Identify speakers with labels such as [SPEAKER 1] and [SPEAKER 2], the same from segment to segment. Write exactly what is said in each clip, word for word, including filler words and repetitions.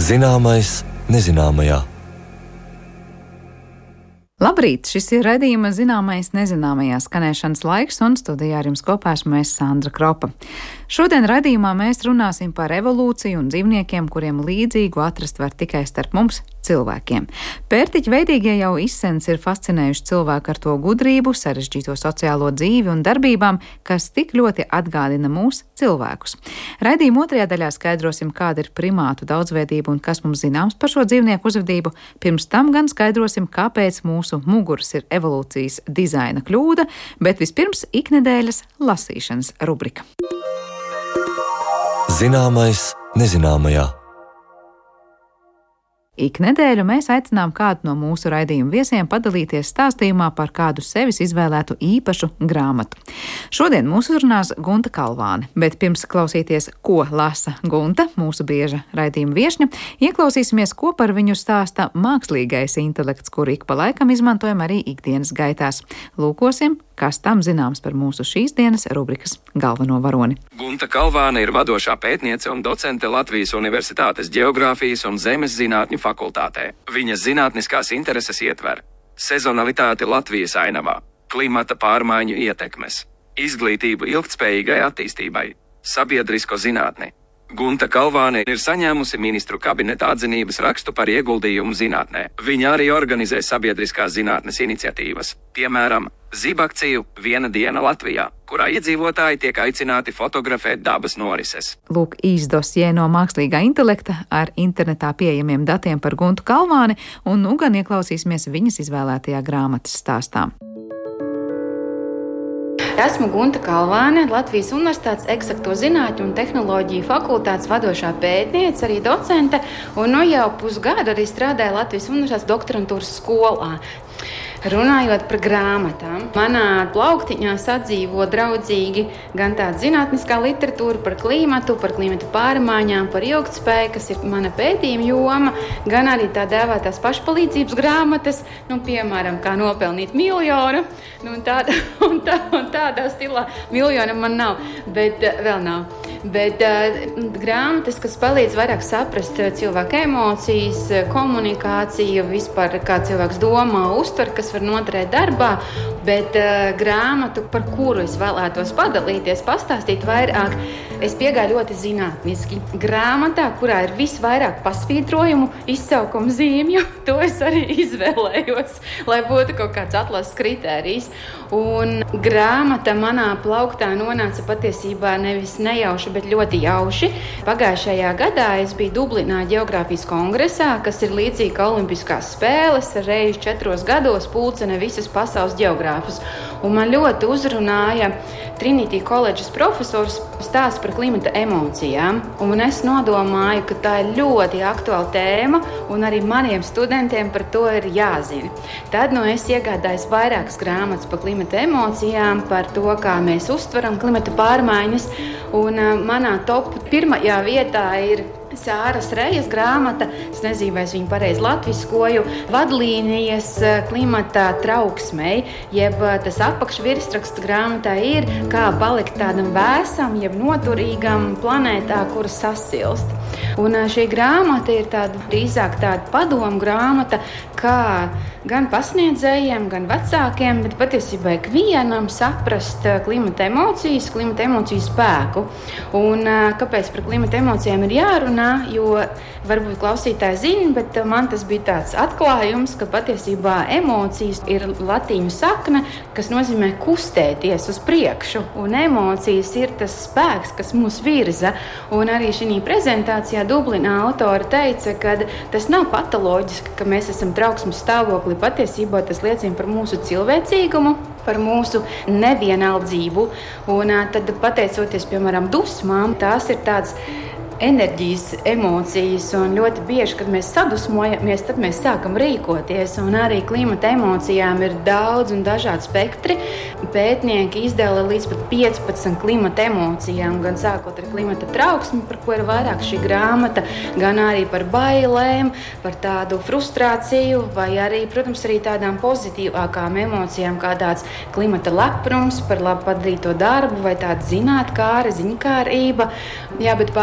[SPEAKER 1] Zināmais nezināmajā.
[SPEAKER 2] Labrīt! Šis ir raidījuma Zināmais nezināmajā skanēšanas laiks, un studijā ar jums kopā esmu es Sandra Kropa. Šodien raidījumā mēs runāsim par evolūciju un dzīvniekiem, kuriem līdzīgu atrast var tikai starp mums cilvēkiem. Pērtiķi veidīgie jau izsens ir fascinējuši cilvēku ar to gudrību, sarežģīto sociālo dzīvi un darbībām, kas tik ļoti atgādina mūs cilvēkus. Raidījuma otrajā daļā skaidrosim, kāda ir primātu daudzveidība un kas mums zināms par šo dzīvnieku uzvedību. Pirms tam gan skaidrosim, kāpēc mūsu muguras ir evolūcijas dizaina kļūda, bet vispirms iknedēļas lasīšanas rubrika.
[SPEAKER 1] Zināmais nezināmajā.
[SPEAKER 2] Ik nedēļu mēs aicinām kādu no mūsu raidījuma viesiem padalīties stāstījumā par kādu sevis izvēlētu īpašu grāmatu. Šodien mūs uzrunās Gunta Kalvāne, bet pirms klausīties, ko lasa Gunta, mūsu bieža raidījuma viešņa, ieklausīsimies, ko par viņu stāsta mākslīgais intelekts, kuru ik pa laikam izmantojam arī ikdienas gaitās. Lūkosim, kas tam zināms par mūsu šīs dienas rubrikas galveno varoni.
[SPEAKER 3] Gunta Kalvāne ir vadošā pētniece un docente Latvijas Universitātes Ģeogrāfijas un zemes zinātņu fakultātē. Viņas zinātniskās intereses ietver sezonalitāti Latvijas ainavā, klimata pārmaiņu ietekmes, izglītību ilgtspējīgai attīstībai, sabiedrisko zinātni. Gunta Kalvāne ir saņēmusi ministru kabineta atzinības rakstu par ieguldījumu zinātnē. Viņa arī organizē sabiedriskās zinātnes iniciatīvas, piemēram, Zibakciju Viena diena Latvijā, kurā iedzīvotāji tiek aicināti fotografēt dabas norises.
[SPEAKER 2] Lūk, īsdosjē no mākslīgā intelekta ar internetā pieejamiem datiem par Guntu Kalvāni, un nu gan ieklausīsimies viņas izvēlētajā grāmatas stāstā.
[SPEAKER 4] Esmu Gunta Kalvāne, Latvijas Universitātes Eksakto zinātņu un tehnoloģiju fakultātes vadošā pētniece, arī docente, un nu jau pusgadu arī strādāju Latvijas Universitātes doktorantūras skolā. Runājot par grāmatām, manā plauktiņā sadzīvo draudzīgi gan tāda zinātniskā literatūra par klimatu, par klimatu pārmaiņām, par ilgtspēju, kas ir mana pētījuma joma, gan arī tā dēvētās pašpalīdzības grāmatas, nu, piemēram, kā nopelnīt miljonu, nu, un, tāda, un, tā, un tādā stilā miljona man nav, bet uh, vēl nav. Bet uh, grāmatas, kas palīdz vairāk saprast cilvēku emocijas, komunikāciju, vispār kā cilvēks domā, uztver, kas var noderēt darbā, bet uh, grāmatu, par kuru es vēlētos padalīties, pastāstīt vairāk, es piegāju ļoti zinātniski. Grāmatā, kurā ir visvairāk pasvītrojumu, izsaukumu zīmju, to es arī izvēlējos, lai būtu kaut kāds atlases kritērijs. Un grāmata manā plauktā nonāca patiesībā nevis nejauši, bet ļoti jauši. Pagājušajā gadā es biju Dublinā ģeogrāfijas kongresā, kas ir līdzīgi kā olimpiskās spēles, reiz četros gados pulcina visas pasaules ģeogrāfus. Un man ļoti uzrunāja Trinity Colleges profesors stāsts par klimata emocijām. Un es nodomāju, ka tā ir ļoti aktuāla tēma, un arī maniem studentiem par to ir jāzina. Tad nu es iegādājos vairākas grāmatas par klimata emocijām, par to, kā mēs uztveram klimata pārmaiņas. Un uh, manā top pirmajā vietā ir Sāras Rejas grāmata, es nezinu, vai es viņu pareizi latviskoju, vadlīnijas klimata trauksmei, jeb tas apakšvirsraksts grāmatā ir, kā palikt tādam vēsam, jeb noturīgam planētā, kura sasilst. Un šī grāmata ir tāda, drīzāk tāda padomu grāmata, kā gan pasniedzējiem, gan vecākiem, bet patiesībā ikvienam saprast klimata emocijas, klimata emociju spēku. Un kāpēc par klimata emocijām ir jārunā, jo varbūt klausītāji zina, bet man tas bija tāds atklājums, ka patiesībā emocijas ir latīņu sakne, kas nozīmē kustēties uz priekšu, un emocijas ir tas spēks, kas mūs virza. Un arī šī prezentācijā Dublinā autori teica, ka tas nav patoloģiski, ka mēs esam trauksmes stāvoklī, patiesībā tas liecina par mūsu cilvēcīgumu, par mūsu nevienaldzību, un tad pateicoties, piemēram, dusmām, tās ir tāds enerģijas, emocijas, un ļoti bieži, kad mēs sadusmojamies, tad mēs sākam rīkoties, un arī klimata emocijām ir daudz un dažādi spektri. Pētnieki izdala līdz pat piecpadsmit klimata emocijām, gan sākot ar klimata trauksmi, par ko ir vairāk šī grāmata, gan arī par bailēm, par tādu frustrāciju, vai arī, protams, arī tādām pozitīvākām emocijām, kā tāds klimata leprums par labi padarīto darbu, vai tāda zinātkāra, ziņkārība. Jā, bet pārsvarā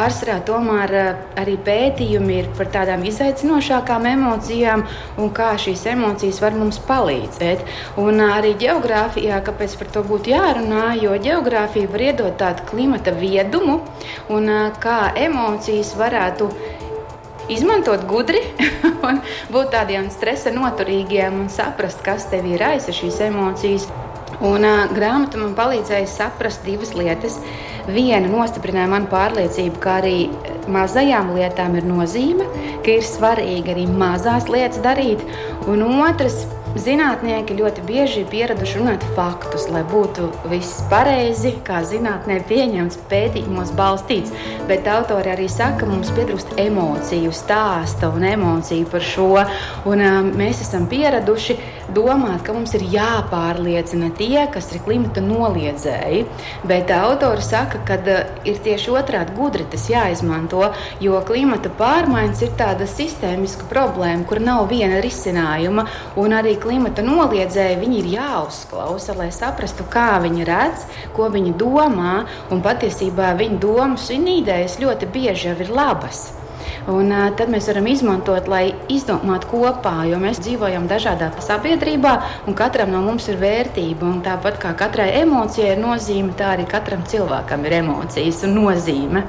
[SPEAKER 4] tomēr arī pētījumi ir par tādām izaicinošākām emocijām un kā šīs emocijas var mums palīdzēt. Un arī ģeogrāfijā, kāpēc par to būtu jārunā, jo ģeogrāfija var iedot tādu klimata viedumu un kā emocijas varētu izmantot gudri un būt tādiem stresa noturīgiem un saprast, kas tev ir aiz šīs emocijas. Un uh, grāmata man palīdzēja saprast divas lietas. Viena nostiprināja manu pārliecību, ka arī mazajām lietām ir nozīme, ka ir svarīgi arī mazās lietas darīt. Un otrs, zinātnieki ļoti bieži ir pieraduši runāt faktus, lai būtu viss pareizi, kā zinātnē pieņemts, pētījumos balstīts. Bet autori arī saka, ka mums pietrūkst emociju, stāsta un emociju par šo. Un um, mēs esam pieraduši domāt, ka mums ir jāpārliecina tie, kas ir klimata noliedzēji. Bet autori saka, ka uh, ir tieši otrādi gudri tas jāizmanto, jo klimata pārmaiņas ir tāda sistēmiska problēma, kur nav viena risinājuma. Un arī klimata noliedzēji, viņi ir jāuzklausa, lai saprastu, kā viņi redz, ko viņi domā, un patiesībā viņu domas un idejas ļoti bieži jau ir labas. Un uh, tad mēs varam izmantot, lai izdomātu kopā, jo mēs dzīvojam dažādā sabiedrībā, un katram no mums ir vērtība, un tāpat kā katrai emocijai ir nozīme, tā arī katram cilvēkam ir emocijas un nozīme.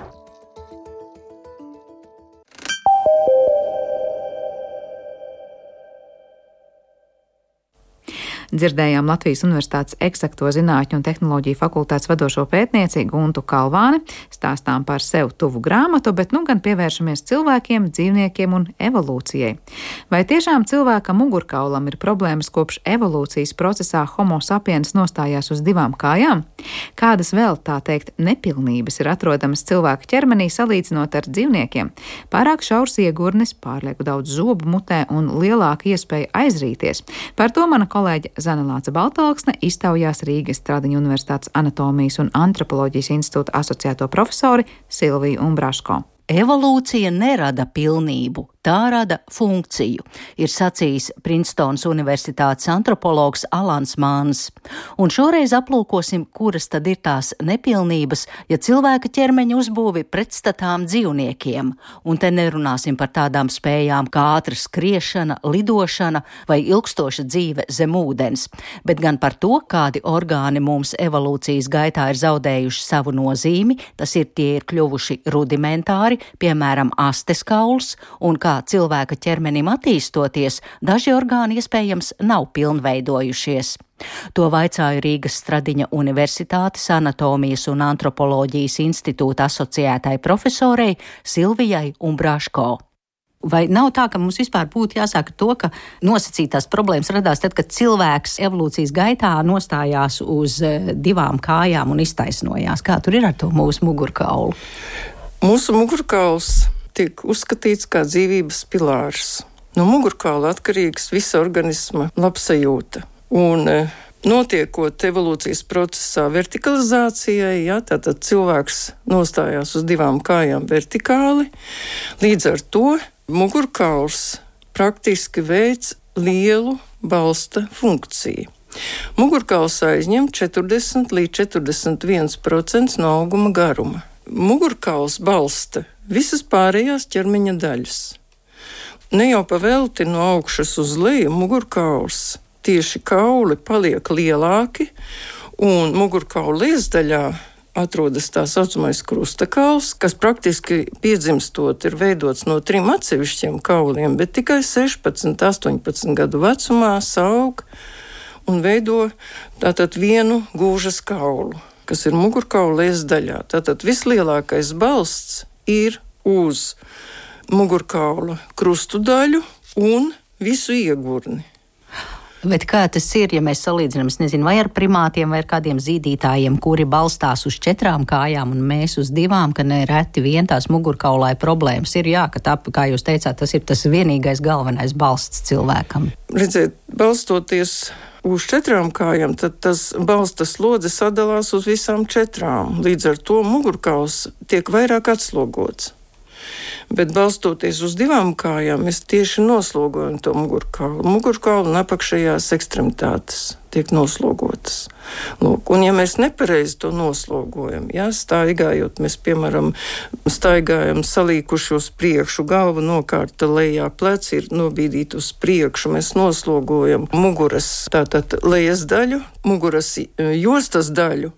[SPEAKER 2] Dzirdējām Latvijas Universitātes Eksakto zinātņu un tehnoloģiju fakultātes vadošo pētnieci Guntu Kalvāni, stāstām par sev tuvu grāmatu, bet nu gan pievēršamies cilvēkiem, dzīvniekiem un evolūcijai. Vai tiešām cilvēka mugurkaulam ir problēmas kopš evolūcijas procesā Homo sapiens nostājās uz divām kājām? Kādas vēl, tā teikt, nepilnības ir atrodamas cilvēka ķermenī salīdzinot ar dzīvniekiem? Pārāk šaurs iegurnis, pārlieku daudz zobu mutē un lielāka iespēja aizrīties. Par to mana kolēģe Zana Lāce Baltalksne iztaujās Rīgas Stradiņu Universitātes Anatomijas un Antropoloģijas institūta asociēto profesori Silviju Umbraško.
[SPEAKER 5] Evolūcija nerada pilnību, tā rada funkciju, ir sacījis Princetons Universitātes antropologs Alans Māns. Un šoreiz aplūkosim, kuras tad ir tās nepilnības, ja cilvēka ķermeņa uzbūvi pretstatām dzīvniekiem. Un te nerunāsim par tādām spējām kā ātra skriešana, lidošana vai ilgstoša dzīve zem ūdens, bet gan par to, kādi orgāni mums evolūcijas gaitā ir zaudējuši savu nozīmi, tas ir tie ir kļuvuši rudimentāri, piemēram, astes kauls, un kā cilvēka ķermenim attīstoties, daži orgāni iespējams nav pilnveidojušies. To vaicāju Rīgas Stradiņa Universitātes Anatomijas un Antropoloģijas institūta asociētai profesorei Silvijai Umbraško. Vai nav tā, ka mums vispār būtu jāsaka to, ka nosacītās problēmas radās tad, kad cilvēks evolūcijas gaitā nostājās uz divām kājām un iztaisnojās? Kā tur ir ar to mūsu mugurkaulu?
[SPEAKER 6] Mūsu mugurkauls tiek uzskatīts kā dzīvības pilārs. No mugurkaula atkarīgs visa organisma labsajūta. Un notiekot evolūcijas procesā vertikalizācijai, ja, tātad cilvēks nostājās uz divām kājām vertikāli, līdz ar to mugurkauls praktiski veic lielu balsta funkciju. Mugurkauls aizņem četrdesmit līdz četrdesmit viens procents no auguma garuma. Mugurkauls balsta visas pārējās ķermeņa daļas. Ne jau pavelti no augšas uz leju mugurkauls. Tieši kauli paliek lielāki, un mugurkaula liesdaļā atrodas tā saucamais krustakauls, kas praktiski piedzimstot ir veidots no trim atsevišķiem kauliem, bet tikai sešpadsmit, astoņpadsmit gadu vecumā saug un veido tātad vienu gūžas kaulu, kas ir mugurkaula liesdaļā. Tātad vislielākais balsts ir uz mugurkaula krustu daļu un visu iegurni.
[SPEAKER 5] Bet kā tas ir, ja mēs salīdzinām, es nezinu, vai ar primātiem vai ar kādiem zīdītājiem, kuri balstās uz četrām kājām un mēs uz divām, ka nereti vien tās mugurkaulai problēmas ir, jā, ka tā, kā jūs teicāt, tas ir tas vienīgais galvenais balsts cilvēkam.
[SPEAKER 6] Redziet, balstoties uz četrām kājām, tad tas balsta slodze sadalās uz visām četrām. Līdz ar to mugurkauls tiek vairāk atslogots. Bet balstoties uz divām kājām, mēs tieši noslogojam to mugurkaulu. Mugurkaulu un apakšējās ekstremitātes tiek noslogotas. Lūk, un ja mēs nepareizi to noslogojam, jā, staigājot, mēs, piemēram, staigājam salīkuši uz priekšu, galva nokārta lejā, pleci ir nobīdīti uz priekšu, mēs noslogojam muguras, tātad lejas daļu, muguras jostas daļu,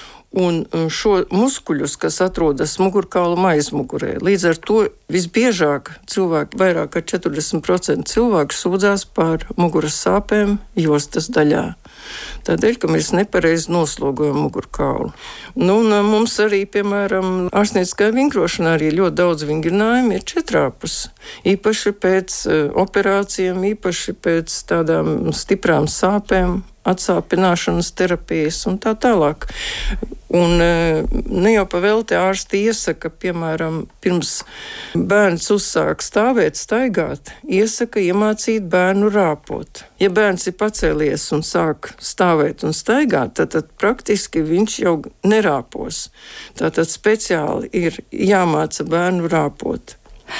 [SPEAKER 6] un šo muskuļus, kas atrodas mugurkaula aizmugurē. Līdz ar to visbiežāk cilvēki, vairāk kā četrdesmit procenti cilvēku sūdzās par muguras sāpēm jostas daļā. Tādēļ, ka mēs nepareizi noslogojam mugurkaulu. Nu, un mums arī, piemēram, ārstnieciskajā vingrošanā arī ļoti daudz vingrinājumu ir četrāpus. Īpaši pēc operācijām, īpaši pēc tādām stiprām sāpēm, atsāpināšanas terapijas un tā tālāk. Un ne jau pavēlti ārsti iesaka, piemēram, pirms bērns uzsāk stāvēt, staigāt, iesaka iemācīt bērnu rāpot. Ja bērns ir pacēlies un sāk stāvēt un staigāt, tad, tad praktiski viņš jau nerāpos. Tātad speciāli ir jāmāca bērnu rāpot.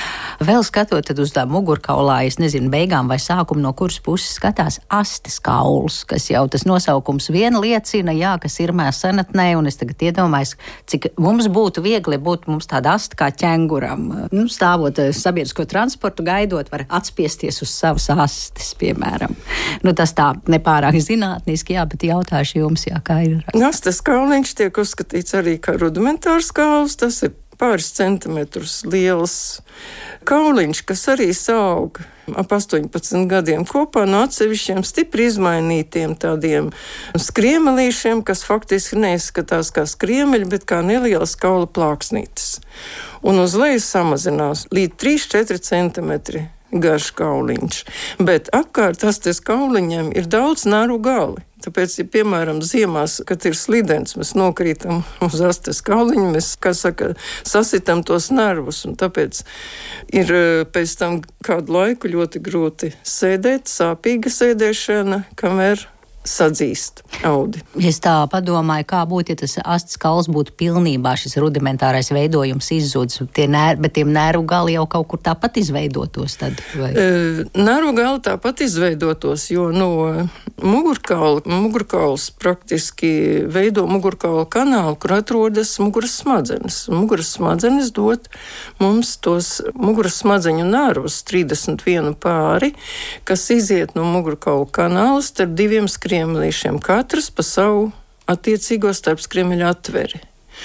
[SPEAKER 5] Vēl skatot uz tā mugurkaulā, es nezinu, beigām vai sākumu, no kuras puses skatās astes kauls, kas jau tas nosaukums viena liecina, jā, kas ir mēs senatnē, un es tagad iedomājos, cik mums būtu viegli būt mums tāda asta kā ķenguram. Nu, stāvot sabiedrisko transportu, gaidot, var atspiesties uz savas astes, piemēram. Nu, tas tā nepārāk zinātniski, jā, bet jautāšu jums, jā, kā ir.
[SPEAKER 6] Astes kauliņš tiek uzskatīts arī kā rudimentārs kauls, tas ir pāris centimetrus liels kauliņš, kas arī saug ap astoņpadsmit gadiem kopā no atsevišķiem stipri izmainītiem tādiem skriemelīšiem, kas faktiski neizskatās kā skriemeļi, bet kā nelielas kaula plāksnītes. Un uz leju samazinās līdz trīs četri centimetri garš kauliņš. Bet apkārt astes kauliņiem ir daudz naru gali. Tāpēc, ja, piemēram, ziemās, kad ir slidens, mēs nokrītam uz astes kauliņu, mēs, kā saka, sasitam tos nervus, un tāpēc ir pēc tam kādu laiku ļoti grūti sēdēt, sāpīga sēdēšana, kamēr sadzīst audi.
[SPEAKER 5] Es tā padomāju, kā būtu, ja tas astes kauls būtu pilnībā šis rudimentārais veidojums izzudis, ner, bet tiem nervu gali jau kaut kur tāpat izveidotos tad? Vai?
[SPEAKER 6] E, nervu gali tāpat izveidotos, jo no mugurkaula, mugurkauls praktiski veido mugurkaula kanālu, kur atrodas muguras smadzenes. Muguras smadzenes dod mums tos muguras smadzeņu nervus trīsdesmit vienu pāri, kas iziet no mugurkaula kanāla starp diviem skriemelīšiem. Skriemelīšiem, katrs pa savu attiecīgo starpskriemeļu atveri.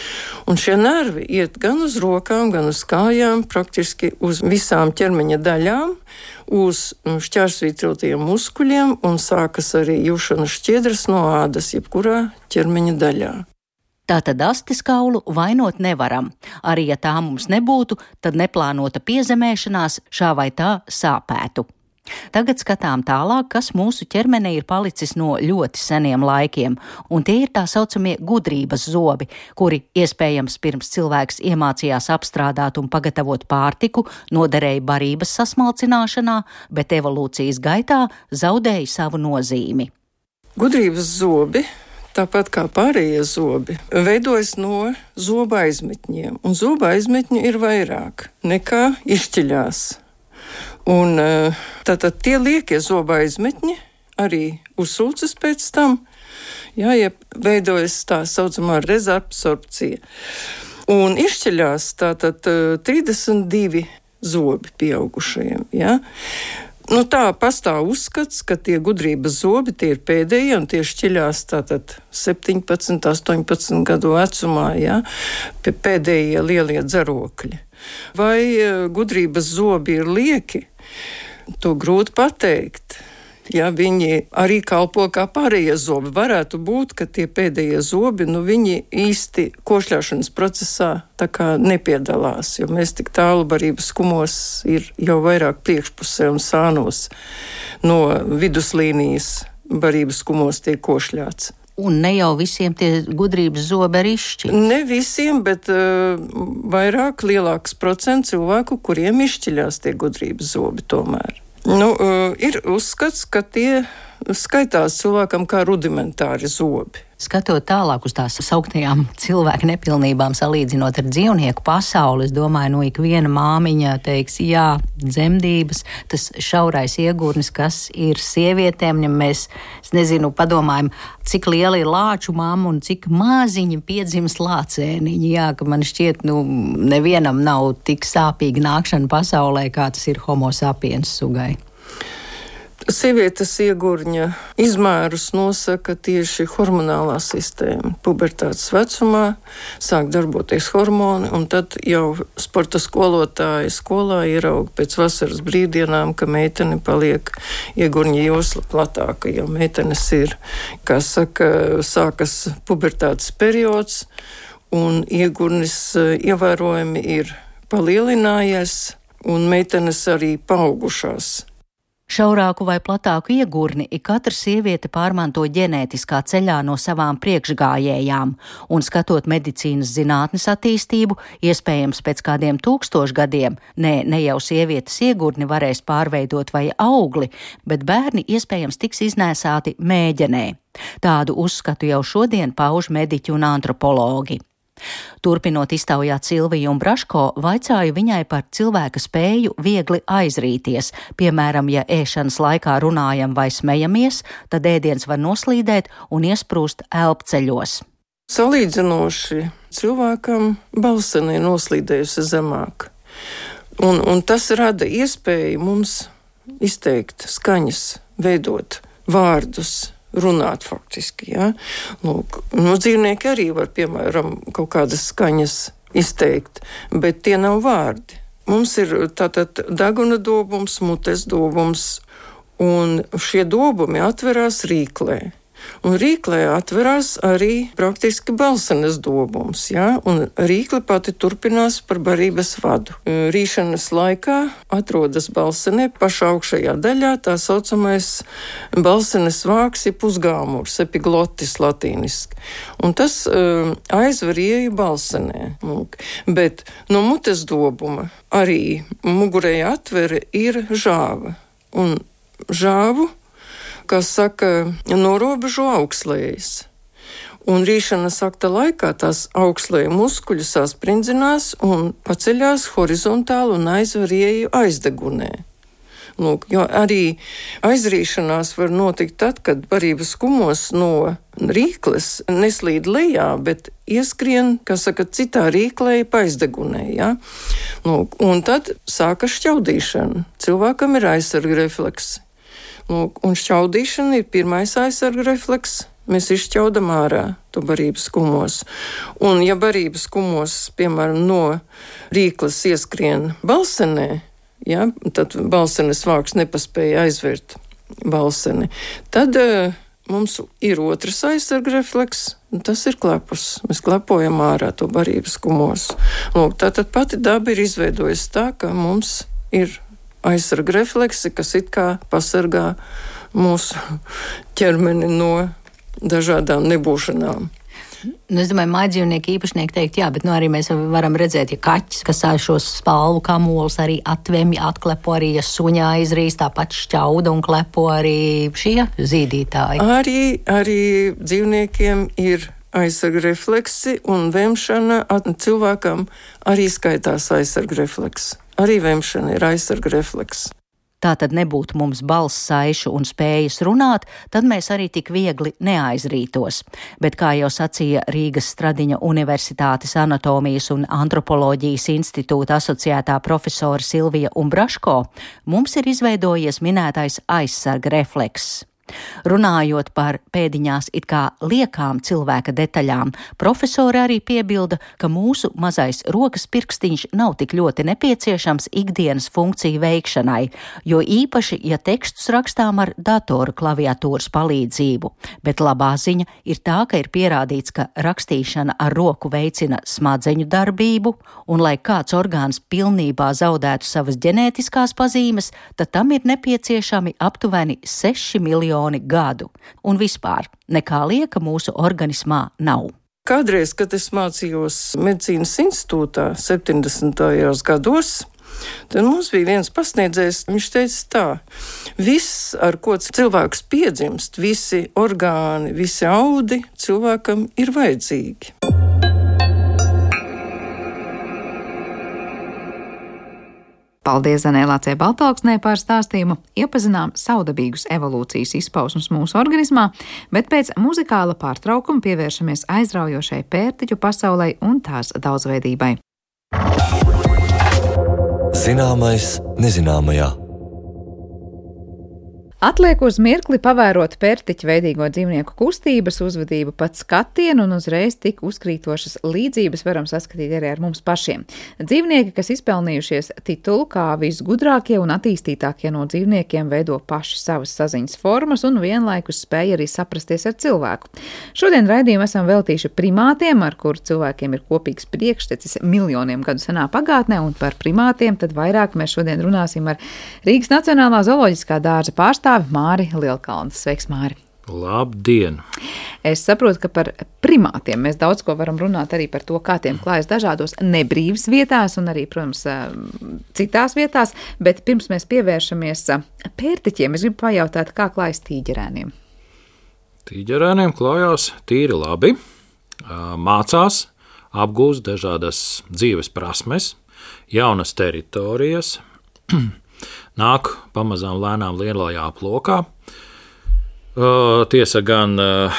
[SPEAKER 6] Un šie nervi iet gan uz rokām, gan uz kājām, praktiski uz visām ķermeņa daļām, uz šķērsvītrotajiem muskuļiem un sākas arī jūšanas šķiedras no ādas, jebkurā ķermeņa daļā.
[SPEAKER 5] Tātad astes kaulu vainot nevaram. Arī ja tā mums nebūtu, tad neplānota piezemēšanās šā vai tā sāpētu. Tagad skatām tālāk, kas mūsu ķermenī ir palicis no ļoti seniem laikiem, un tie ir tā saucamie gudrības zobi, kuri iespējams pirms cilvēks iemācījās apstrādāt un pagatavot pārtiku, noderēja barības sasmalcināšanā, bet evolūcijas gaitā zaudēja savu nozīmi.
[SPEAKER 6] Gudrības zobi, tāpat kā pārējie zobi, veidojas no zoba aizmetņiem, un zoba aizmetņu ir vairāk nekā izšķiļās. Un tātad tie liekie zoba aizmetņi arī uzsūcas pēc tam, jā, ja veidojas tā saucamā rezabsorpcija. Un izšķiļās tātad trīsdesmit divi zobi pieaugušajiem, jā. Nu tā pastāv uzskats, ka tie gudrības zobi, tie ir pēdējie, un tie šķiļās tātad septiņpadsmit, astoņpadsmit gadu vecumā, jā, pēdējie lielie dzarokļi. Vai gudrības zobi ir lieki? To grūti pateikt. Ja viņi arī kalpo kā pārējie zobi. Varētu būt, ka tie pēdējie zobi, nu viņi īsti košļāšanas procesā tā kā nepiedalās, jo mēs tik tālu barības skumos ir jau vairāk priekšpusē un sānos no viduslīnijas barības skumos tiek košļāts.
[SPEAKER 5] Un ne jau visiem tie gudrības zobi ir izšķiļas.
[SPEAKER 6] Ne visiem, bet uh, vairāk lielāks procents cilvēku, kuriem izšķiļās tie gudrības zobi tomēr. Nu, uh, ir uzskats, ka tie skaitās cilvēkam kā rudimentāri zobi.
[SPEAKER 5] Skatot tālāk uz tās sauktajām cilvēku nepilnībām, salīdzinot ar dzīvnieku pasauli, es domāju, no ikviena māmiņa teiks, jā, dzemdības, tas šaurais iegurnis, kas ir sievietēm, ja mēs, es nezinu, padomājam, cik liela ir lāču mamma un cik maziņi piedzims lācēniņi, jā, ka man šķiet, nu, nevienam nav tik sāpīga nākšana pasaulē, kā tas ir homo sapiens sugai.
[SPEAKER 6] Sievietes iegurņa izmērus nosaka tieši hormonālā sistēma. Pubertātes vecumā sāk darboties hormoni, un tad jau sporta skolotāji skolā ierauga pēc vasaras brīvdienām, ka meitene paliek iegurņa josla platāka, jo meitenes ir, kā saka, sākas pubertātes periods, un iegurnis ievērojami ir palielinājies, un meitenes arī paaugušās.
[SPEAKER 5] Šaurāku vai platāku iegurni ik katra sieviete pārmanto ģenētiskā ceļā no savām priekšgājējām, un skatot medicīnas zinātnes attīstību, iespējams pēc kādiem tūkstošgadiem, ne, ne jau sievietes iegurni varēs pārveidot vai augli, bet bērni iespējams tiks iznēsāti mēģenē. Tādu uzskatu jau šodien pauž mediķi un antropologi. Turpinot iztaujāt Silviju un Braško, vaicāju viņai par cilvēka spēju viegli aizrīties. Piemēram, ja ēšanas laikā runājam vai smejamies, tad ēdiens var noslīdēt un iesprūst elpceļos.
[SPEAKER 6] Salīdzinoši cilvēkam balsene ir noslīdējusi zemāk. Un, un tas rada iespēju mums izteikt skaņas, veidot vārdus, runāt faktiski, jā. Lūk, nu, dzīvnieki arī var, piemēram, kaut kādas skaņas izteikt, bet tie nav vārdi. Mums ir tātad deguna dobums, mutes dobums, un šie dobumi atverās rīklē. Un rīklē atverās arī praktiski balsenes dobums, jā, un rīkle pati turpinās par barības vadu. Rīšanas laikā atrodas balsenē pašā augšējā daļā tā saucamais balsenes vāks, ir pusgāmurs, epiglotis latīniski. Un tas uh, aizver ieju balsenē. Lūk. Bet no mutes dobuma arī mugurēja atvere ir žāva. Un žāvu, kas saka, norobežo augslējas. Un rīšanas akta laikā tās augslēju muskuļi sasprinzinās un paceļās horizontāli un aizver ieju aizdegunē. Lūk, jo arī aizrīšanās var notikt tad, kad barības skumos no rīkles neslīd lejā, bet ieskrien, kā saka, citā rīklē pa aizdegunē, ja? Lūk, un tad sākas šķaudīšana. Cilvēkam ir aizsarga refleksi. Lūk, un šķaudīšana ir pirmais aizsarga refleks. Mēs izšķaudam ārā to barības skumos. Un ja barības skumos, piemēram, no rīkles ieskrien balsenē, ja, tad balsenes vāks nepaspēja aizvērt balseni, tad uh, mums ir otrs aizsarga refleks, un tas ir klepus. Mēs klepojam ārā to barības skumos. Lūk, tātad pati daba ir izveidojusi tā, ka mums ir aizsarga refleksi, kas it kā pasargā mūsu ķermeni no dažādām nebūšanām.
[SPEAKER 5] Nu, es domāju, mājdzīvnieki īpašnieki teikt, jā, bet nu, arī mēs varam redzēt, ja kaķis, kas šos spalvu kamolus arī atvemj, atklepo, arī ja suņā izrīs, tāpat šķauda un klepo arī šie zīdītāji.
[SPEAKER 6] Arī, arī dzīvniekiem ir aizsarga refleksi, un vemšana cilvēkam arī skaitās aizsarga refleks. Arī vemšana ir aizsarga refleks.
[SPEAKER 5] Tā tad nebūtu mums balss saišu un spējas runāt, tad mēs arī tik viegli neaizrītos. Bet, kā jau sacīja Rīgas Stradiņa Universitātes anatomijas un antropoloģijas institūta asociētā profesora Silvija Umbraško, mums ir izveidojies minētais aizsarga refleks. Runājot par pēdiņās it kā liekām cilvēka detaļām, profesori arī piebilda, ka mūsu mazais rokas pirkstiņš nav tik ļoti nepieciešams ikdienas funkciju veikšanai, jo īpaši, ja tekstus rakstām ar datoru klaviatūras palīdzību. Bet labā ziņa ir tā, ka ir pierādīts, ka rakstīšana ar roku veicina smadzeņu darbību, un lai kāds orgāns pilnībā zaudētu savas ģenētiskās pazīmes, tad tam ir nepieciešami aptuveni seši miljoni gadu, un vispār nekā lieka mūsu organismā nav.
[SPEAKER 6] Kādreiz, kad es mācījos medicīnas institūtā septiņdesmitajos gados, Tad mums bija viens pasniedzējs, viņš teica tā, viss, ar ko cilvēks piedzimst, visi orgāni, visi audi cilvēkam ir vajadzīgi.
[SPEAKER 2] Paldies Zanēlācei Baltalksnē par stāstījumu. Iepazinām savdabīgus evolūcijas izpausmus mūsu organismā, bet pēc muzikāla pārtraukuma pievēršamies aizraujošai pērtiķu pasaulei un tās daudzveidībai.
[SPEAKER 1] Zināmais nezināmajā.
[SPEAKER 2] Atliek uz mirkli pavērot pērtiķu veidīgo dzīvnieku kustības, uzvedību, pat skatienu, un uzreiz tik uzkrītošas līdzības varam saskatīt arī ar mums pašiem. Dzīvnieki, kas izpelnījušies titulu kā visgudrākie un attīstītākie no dzīvniekiem, veido paši savas saziņas formas un vienlaikus spēj arī saprasties ar cilvēku. Šodien raidījumu esam veltījuši primātiem, ar kuru cilvēkiem ir kopīgs priekštecis miljoniem gadu senā pagātnē, un par primātiem tad vairāk mēs šodien runāsim ar Rīgas Nacionālā zooloģiskā dārza pārstāvi Māri Lielkalni. Sveiks, Māri!
[SPEAKER 7] Labdien!
[SPEAKER 2] Es saprotu, ka par primātiem mēs daudz ko varam runāt arī par to, kā tiem klājas dažādos nebrīvas vietās un arī, protams, citās vietās, bet pirms mēs pievēršamies pērtiķiem, es gribu pajautāt, kā klājas tīģerēniem.
[SPEAKER 7] Tīģerēniem klājās tīri labi, mācās, apgūst dažādas dzīves prasmes, jaunas teritorijas, nāk pamazām lēnām lielajā aplokā. Tiesa gan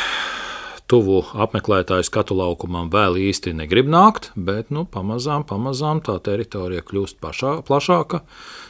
[SPEAKER 7] tuvu apmeklētāju skatu laukumam vēl īsti negrib nākt, bet nu, pamazām, pamazām tā teritorija kļūst pašā, plašāka,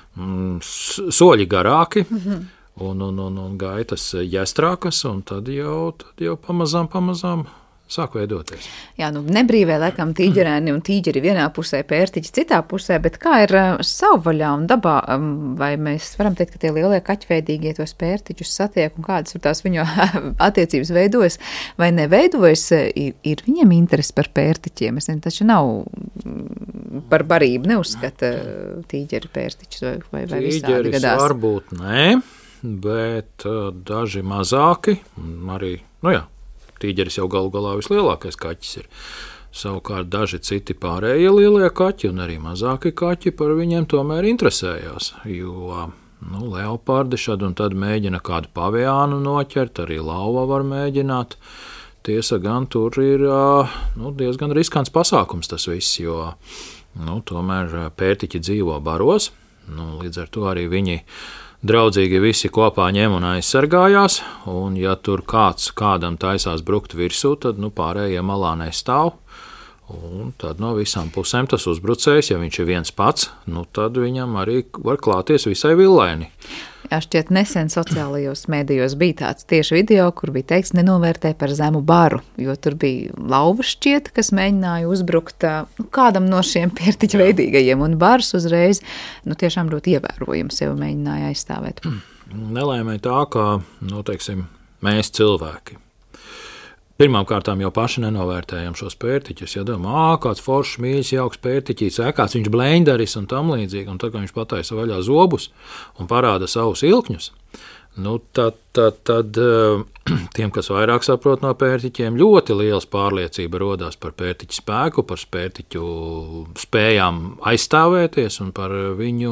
[SPEAKER 7] soļi garāki un, un, un, un gaitas jestrākas, un tad jau, tad jau pamazām, pamazām sāk veidoties.
[SPEAKER 2] Jā, nu nebrīvē laikam tīģerēni un tīģeri vienā pusē, pērtiķi citā pusē, bet kā ir uh, savvaļā un dabā, um, vai mēs varam teikt, ka tie lielie kaķveidīgie tos pērtiķus satiek un kādas ir tās viņu attiecības veidojas vai neveidojas, ir, ir viņiem interesi par pērtiķiem? Es nezinu, taču nav par barību neuzskata tīģeri pērtiķus vai, vai, vai visādi gadās.
[SPEAKER 7] Tīģeris varbūt nē, bet uh, daži mazāki, arī, nu jā, tīģeris jau galu galā vislielākais kaķis ir. Savukārt daži citi pārējie lielie kaķi un arī mazāki kaķi par viņiem tomēr interesējās, jo nu, leopardi šad un tad mēģina kādu paviānu noķert, arī lauva var mēģināt. Tiesa gan tur ir nu, diezgan riskants pasākums tas viss, jo nu, tomēr pērtiķi dzīvo baros, nu, līdz ar to arī viņi draudzīgi visi kopā ņem un aizsargājās, un ja tur kāds kādam taisās brukt virsū, tad nu, pārējie malā nestāv, un tad no visām pusēm tas uzbrucējs, ja viņš ir viens pats, nu, tad viņam arī var klāties visai villaini.
[SPEAKER 2] Jā, šķiet nesen sociālajos mēdījos bija tāds tieši video, kur bija teikts nenovērtē par zemu baru, jo tur bija lauva šķiet, kas mēģināja uzbrukt nu, kādam no šiem pērtiķa veidīgajiem, un bars uzreiz nu, tiešām ļoti ievērojami sev mēģināja aizstāvēt.
[SPEAKER 7] Nelaimē tā, kā, nu, teiksim, mēs cilvēki. Pirmām kārtām jau paši nenovērtējam šos pērtiķus, ja domā, ā, kāds foršs, mīļs, jauks pērtiķis, kāds viņš blenderis un tam līdzīgi, un tad, kad viņš pataisa vaļā zobus un parāda savus ilkņus, nu, tad, tad, tad tiem, kas vairāk saprot no pērtiķiem, ļoti liels pārliecība rodās par pērtiķu spēku, par pērtiķu spējām aizstāvēties un par viņu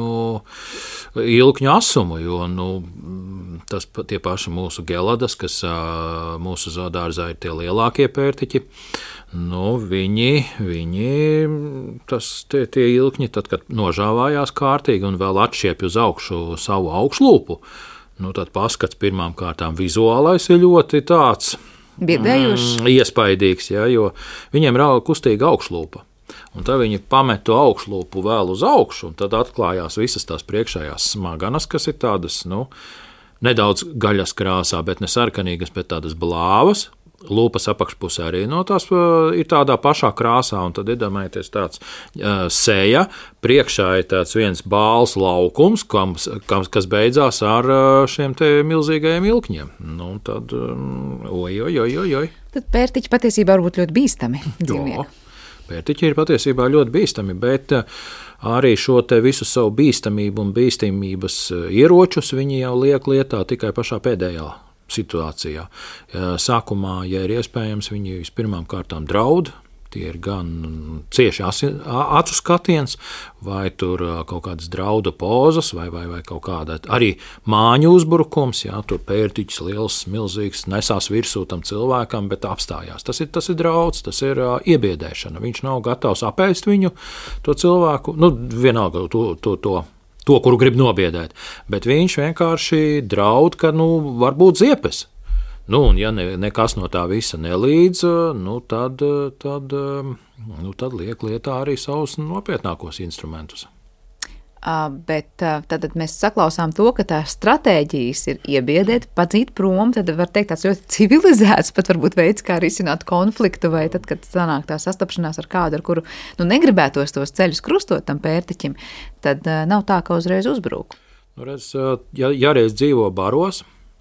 [SPEAKER 7] ilkņu asumu, jo, nu, tas tie paši mūsu geladas, kas mūsu zoodārzā ir tie lielākie pērtiķi, nu, viņi, viņi tas, tie, tie ilkņi, tad, kad nožāvājās kārtīgi un vēl atšķiepj uz augšu savu augšlūpu, nu, tad paskats pirmām kārtām vizuālais ir ļoti tāds
[SPEAKER 2] biedējošs,
[SPEAKER 7] mm, iespaidīgs, ja, jo viņiem ir kustīga augšlūpa. Un tad viņi pamet to augšlūpu vēl uz augšu, un tad atklājās visas tās priekšējās smaganas, kas ir tādas, nu, nedaudz gaļas krāsā, bet ne sarkanīgas, bet tādas blāvas. Lūpas apakšpusē arī no tās ir tādā pašā krāsā, un tad iedomājieties tāds uh, seja, priekšā ir tāds viens bāls laukums, kam, kam, kas beidzās ar uh, šiem te milzīgajiem ilkņiem. Nu, tad, um, oj, oj, oj, oj, oj.
[SPEAKER 2] Tad pērtiķi patiesībā var būt ļoti bīstami dzīvnieki.
[SPEAKER 7] Jā, pērtiķi ir patiesībā ļoti bīstami, bet uh, arī šo te visu savu bīstamību un bīstamības uh, ieročus viņi jau liek lietā tikai pašā pēdējā situācijā. Sākumā, ja ir iespējams, viņi vispirmām kārtām draud tie ir gan cieši acu skatiens, vai tur kaut kādas drauda pozas, vai, vai, vai kaut kāda arī māņu uzbrukums. Jā, tur pērtiķis liels, milzīgs, nesās virsū tam cilvēkam, bet apstājās. Tas ir, tas ir drauds, tas ir uh, iebiedēšana. Viņš nav gatavs apēst viņu, to cilvēku, nu, vienalga to, to, to, to kuru grib nobiedēt, bet viņš vienkārši draud, ka, nu, varbūt ziepes. Nu, un ja ne, nekas no tā visa nelīdz, nu, tad, tad, nu, tad liek lietā arī savus nopietnākos instrumentus.
[SPEAKER 2] Uh, bet uh, tad mēs saklausām to, ka tās stratēģijas ir iebiedēt, padzīt prom, tad var teikt tāds ļoti civilizēts, pat varbūt veids, kā risināt konfliktu, vai tad, kad sanāk tā sastapšanās ar kādu, ar kuru nu, negribētos tos ceļus krustot tam pērtiķim, tad uh, nav tā, ka uzreiz uzbrūk.
[SPEAKER 7] Nu, redz, ja, ja reiz dzīvo baros,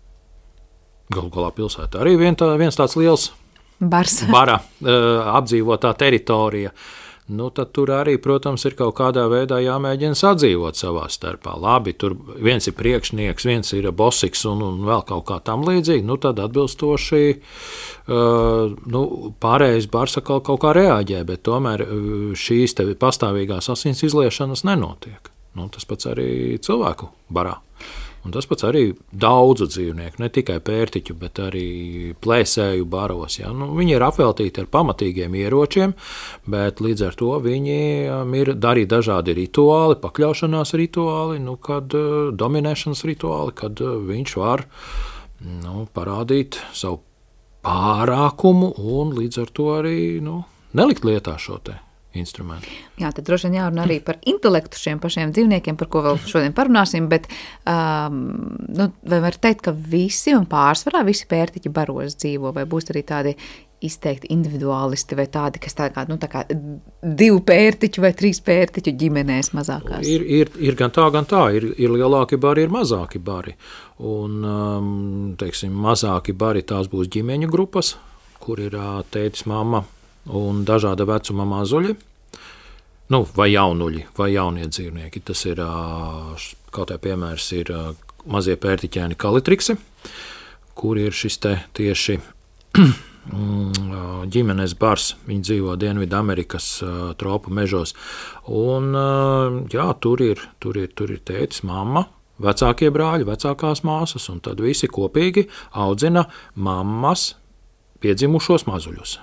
[SPEAKER 7] galu galā pilsēta arī vien tā, viens tāds liels
[SPEAKER 2] Bars.
[SPEAKER 7] bara apdzīvotā teritorija, nu, tad tur arī, protams, ir kaut kādā veidā jāmēģina sadzīvot savā starpā. Labi, tur viens ir priekšnieks, viens ir bosiks un, un vēl kaut kā tam līdzīgi, nu, tad atbilstoši uh, nu, pārējais bars atkal kaut kā reaģē, bet tomēr šīs te pastāvīgās asins izliešanas nenotiek. Nu, tas pats arī cilvēku barā. Un tas pats arī daudzu dzīvnieku, ne tikai pērtiķu, bet arī plēsēju baros. Ja? Nu, viņi ir apveltīti ar pamatīgiem ieročiem, bet līdz ar to viņiem ir arī dažādi rituāli, pakļaušanās rituāli, nu, kad, dominēšanas rituāli, kad viņš var nu, parādīt savu pārākumu un līdz ar to arī nu, nelikt lietā šo te instrumentu.
[SPEAKER 2] Jā, tad droši vien jārunā arī par intelektu šiem pašiem dzīvniekiem, par ko vēl šodien parunāsim, bet um, nu, vai var teikt, ka visi un pārsvarā visi pērtiķi baros dzīvo, vai būs arī tādi izteikti individuālisti vai tādi, kas tā kā, nu, tā kā divu pērtiķu vai trīs pērtiķu ģimenēs mazākās?
[SPEAKER 7] Ir, ir, ir gan tā, gan tā. Ir, ir lielāki bari, ir mazāki bari. Un, um, teiksim, mazāki bari tās būs ģimeņu grupas, kur ir uh, tētis, mamma un dažāda vecuma mazuļi, nu, vai jaunuļi, vai jaunie dzīvnieki. Tas ir, kaut kā piemērs, ir mazie pērtiķēni kalitriksi, kur ir šis te tieši ģimenes bars. Viņi dzīvo Dienvidu Amerikas tropu mežos. Un, jā, tur ir, tur ir, tur ir tētis, mamma, vecākie brāļi, vecākās māsas, un tad visi kopīgi audzina mammas piedzimušos mazuļus.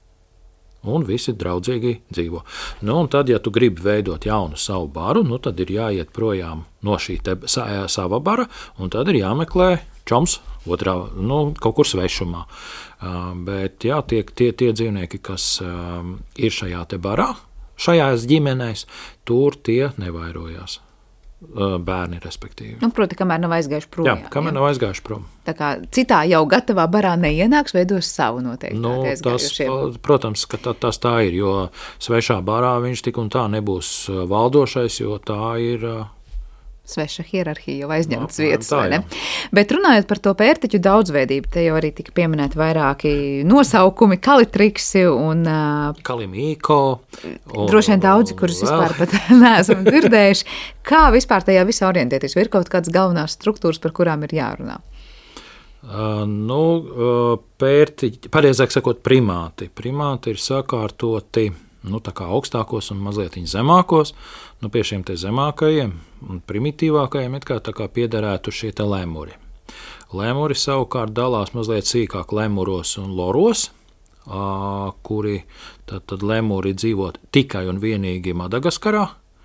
[SPEAKER 7] Un visi draudzīgi dzīvo. Nu, un tad, ja tu gribi veidot jaunu savu baru, nu, tad ir jāiet projām no šī te sava bara, un tad ir jāmeklē čoms otrā, nu, kaut kur svešumā. Uh, bet, jā, tie, tie, tie dzīvnieki, kas uh, ir šajā te barā, šajās ģimenēs, tur tie nevairojās. Bērni, respektīvi.
[SPEAKER 2] Nu, proti, kamēr nav aizgājuši prom.
[SPEAKER 7] Jā, kamēr jā. nav aizgājuši prom.
[SPEAKER 2] Tā kā citā jau gatavā barā neienāks, veidos savu noteikti.
[SPEAKER 7] Nu, tas, protams, ka tā, tas tā ir, jo svešā barā viņš tik un tā nebūs valdošais, jo tā ir
[SPEAKER 2] sveša hierarhija jau aizņemtas
[SPEAKER 7] no,
[SPEAKER 2] vietas,
[SPEAKER 7] tā,
[SPEAKER 2] vai ne? Bet runājot par to pērtiķu daudzveidību, te jau arī tika pieminēti vairāki nosaukumi, kalitriksi un
[SPEAKER 7] kalimīko. Un,
[SPEAKER 2] droši vien daudzi, kurus vēl. Vispār pat neesam dzirdējuši. Kā vispār tajā visā orientēties? Vai ir kaut kādas galvenās struktūras, par kurām ir jārunā?
[SPEAKER 7] Uh, nu, pērtiķi, pareizāk sakot, primāti. Primāti ir sakārtoti nu, tā kā augstākos un mazliet zemākos. Nu, pie šiem te zemākajiem un primitīvākajiem it kā tā kā piederētu šie te lemuri. Lemuri savukārt dalās mazliet sīkāk lemuros un loros, uh, kuri tad, tad lemuri dzīvot tikai un vienīgi Madagaskarā.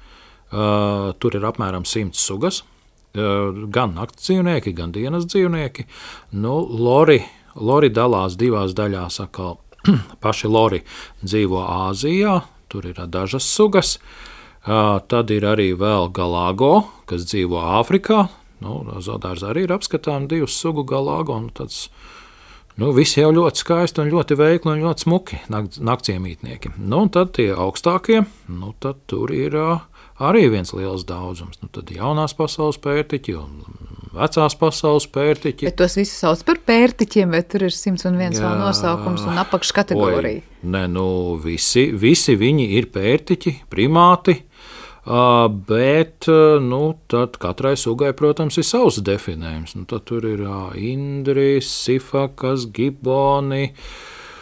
[SPEAKER 7] Uh, tur ir apmēram simts sugas, uh, gan nakts dzīvnieki, gan dienas dzīvnieki. Nu, lori, lori dalās divās daļās atkal. Paši lori dzīvo Āzijā, tur ir dažas sugas. Tad ir arī vēl galāgo, kas dzīvo Āfrikā. Nu, Zodārs arī ir apskatām divas sugu galāgo. Tāds, nu, visi jau ļoti skaisti un ļoti veikli un ļoti smuki naktsiemītnieki. Nu, un tad tie augstākie, nu, tad tur ir arī viens liels daudzums. Nu, tad jaunās pasaules pērtiķi un vecās pasaules pērtiķi.
[SPEAKER 2] Bet tos visus sauc par pērtiķiem, vai tur ir simts un viens vēl nosaukums un apakškategorija?
[SPEAKER 7] Oi, ne, nu, visi, visi viņi ir pērtiķi, primāti, uh, bet, nu, tad katrai sugai, protams, ir savs definējums. Nu, tad tur ir uh, indri, sifakas, giboni,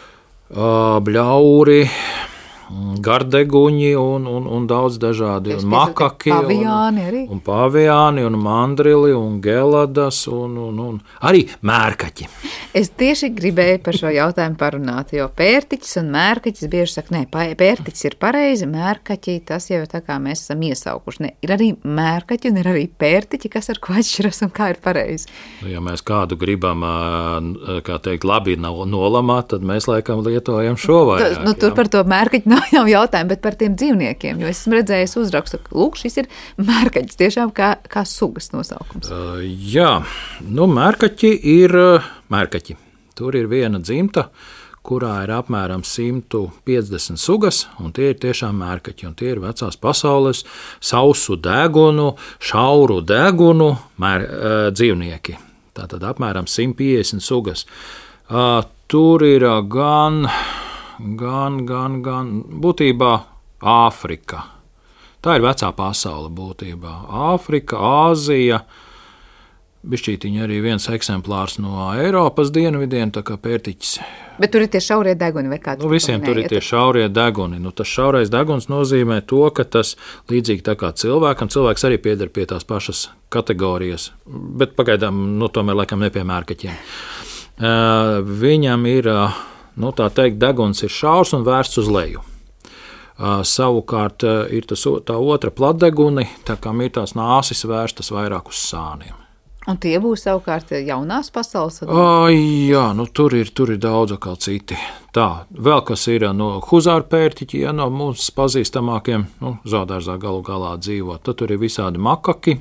[SPEAKER 7] bļauri, gardeguņi un, un, un daudz dažādi un makaki,
[SPEAKER 2] paviāni arī.
[SPEAKER 7] Un, un paviāni, un mandrili, un geladas, un, un, un arī mērkaķi.
[SPEAKER 2] Es tieši gribēju par šo jautājumu parunāt, jo pērtiķis un mērkaķis bieži saka, nē, pērtiķis ir pareizi, mērkaķi, tas jau tā kā mēs esam iesaukuši. Ne, ir arī mērkaķi un ir arī pērtiķi, kas ar ko atšķiras un kā ir pareizi.
[SPEAKER 7] Nu, ja mēs kādu gribam, kā teikt, labi nolamāt, tad mēs laikam lietojam šo vairāk.
[SPEAKER 2] Nu, tur jā. Par to mērkaķi nav jau jautājumu, bet par tiem dzīvniekiem, jo es esmu redzējis uzrakstu, ka, lūk, šis ir mērkaķis, tiešām kā, kā sugas nosaukums.
[SPEAKER 7] Uh, jā, nu, mērkaķi ir uh, mērkaķi. Tur ir viena dzimta, kurā ir apmēram simt piecdesmit sugas, un tie ir tiešām mērkaķi, un tie ir vecās pasaules sausu degunu, šauru degunu mēr, uh, dzīvnieki. Tātad apmēram simt piecdesmit sugas. Uh, tur ir uh, gan... Gan, gan, gan būtībā Āfrika. Tā ir vecā pasaule būtībā. Āfrika, Āzija, bišķītiņi arī viens eksemplārs no Eiropas dienvidiem, tā kā pērtiķis.
[SPEAKER 2] Bet tur ir tie šaurie deguni vai kāds?
[SPEAKER 7] Nu, visiem tur ir tie šaurie deguni. Nu, tas šaurais deguns nozīmē to, ka tas līdzīgi tā kā cilvēkam, cilvēks arī pieder pie tās pašas kategorijas, bet pagaidām, nu, tomēr laikam ne pie mērkaķiem. Uh, viņam ir... Uh, Nu, tā teikt, deguns ir šaurs un vērsts uz leju. Uh, savukārt uh, ir tas, tā otra platdeguni, tā kā ir tās nāsis vērstas vairāk uz sāniem.
[SPEAKER 2] Un tie būs savukārt jaunās pasaules?
[SPEAKER 7] Uh, jā, nu, tur, ir, tur ir daudz kā citi. Tā, vēl kas ir no huzāru pērtiķi, ja no mums pazīstamākiem, nu, Zaudārzā galu galā dzīvo. Tad tur ir visādi makaki.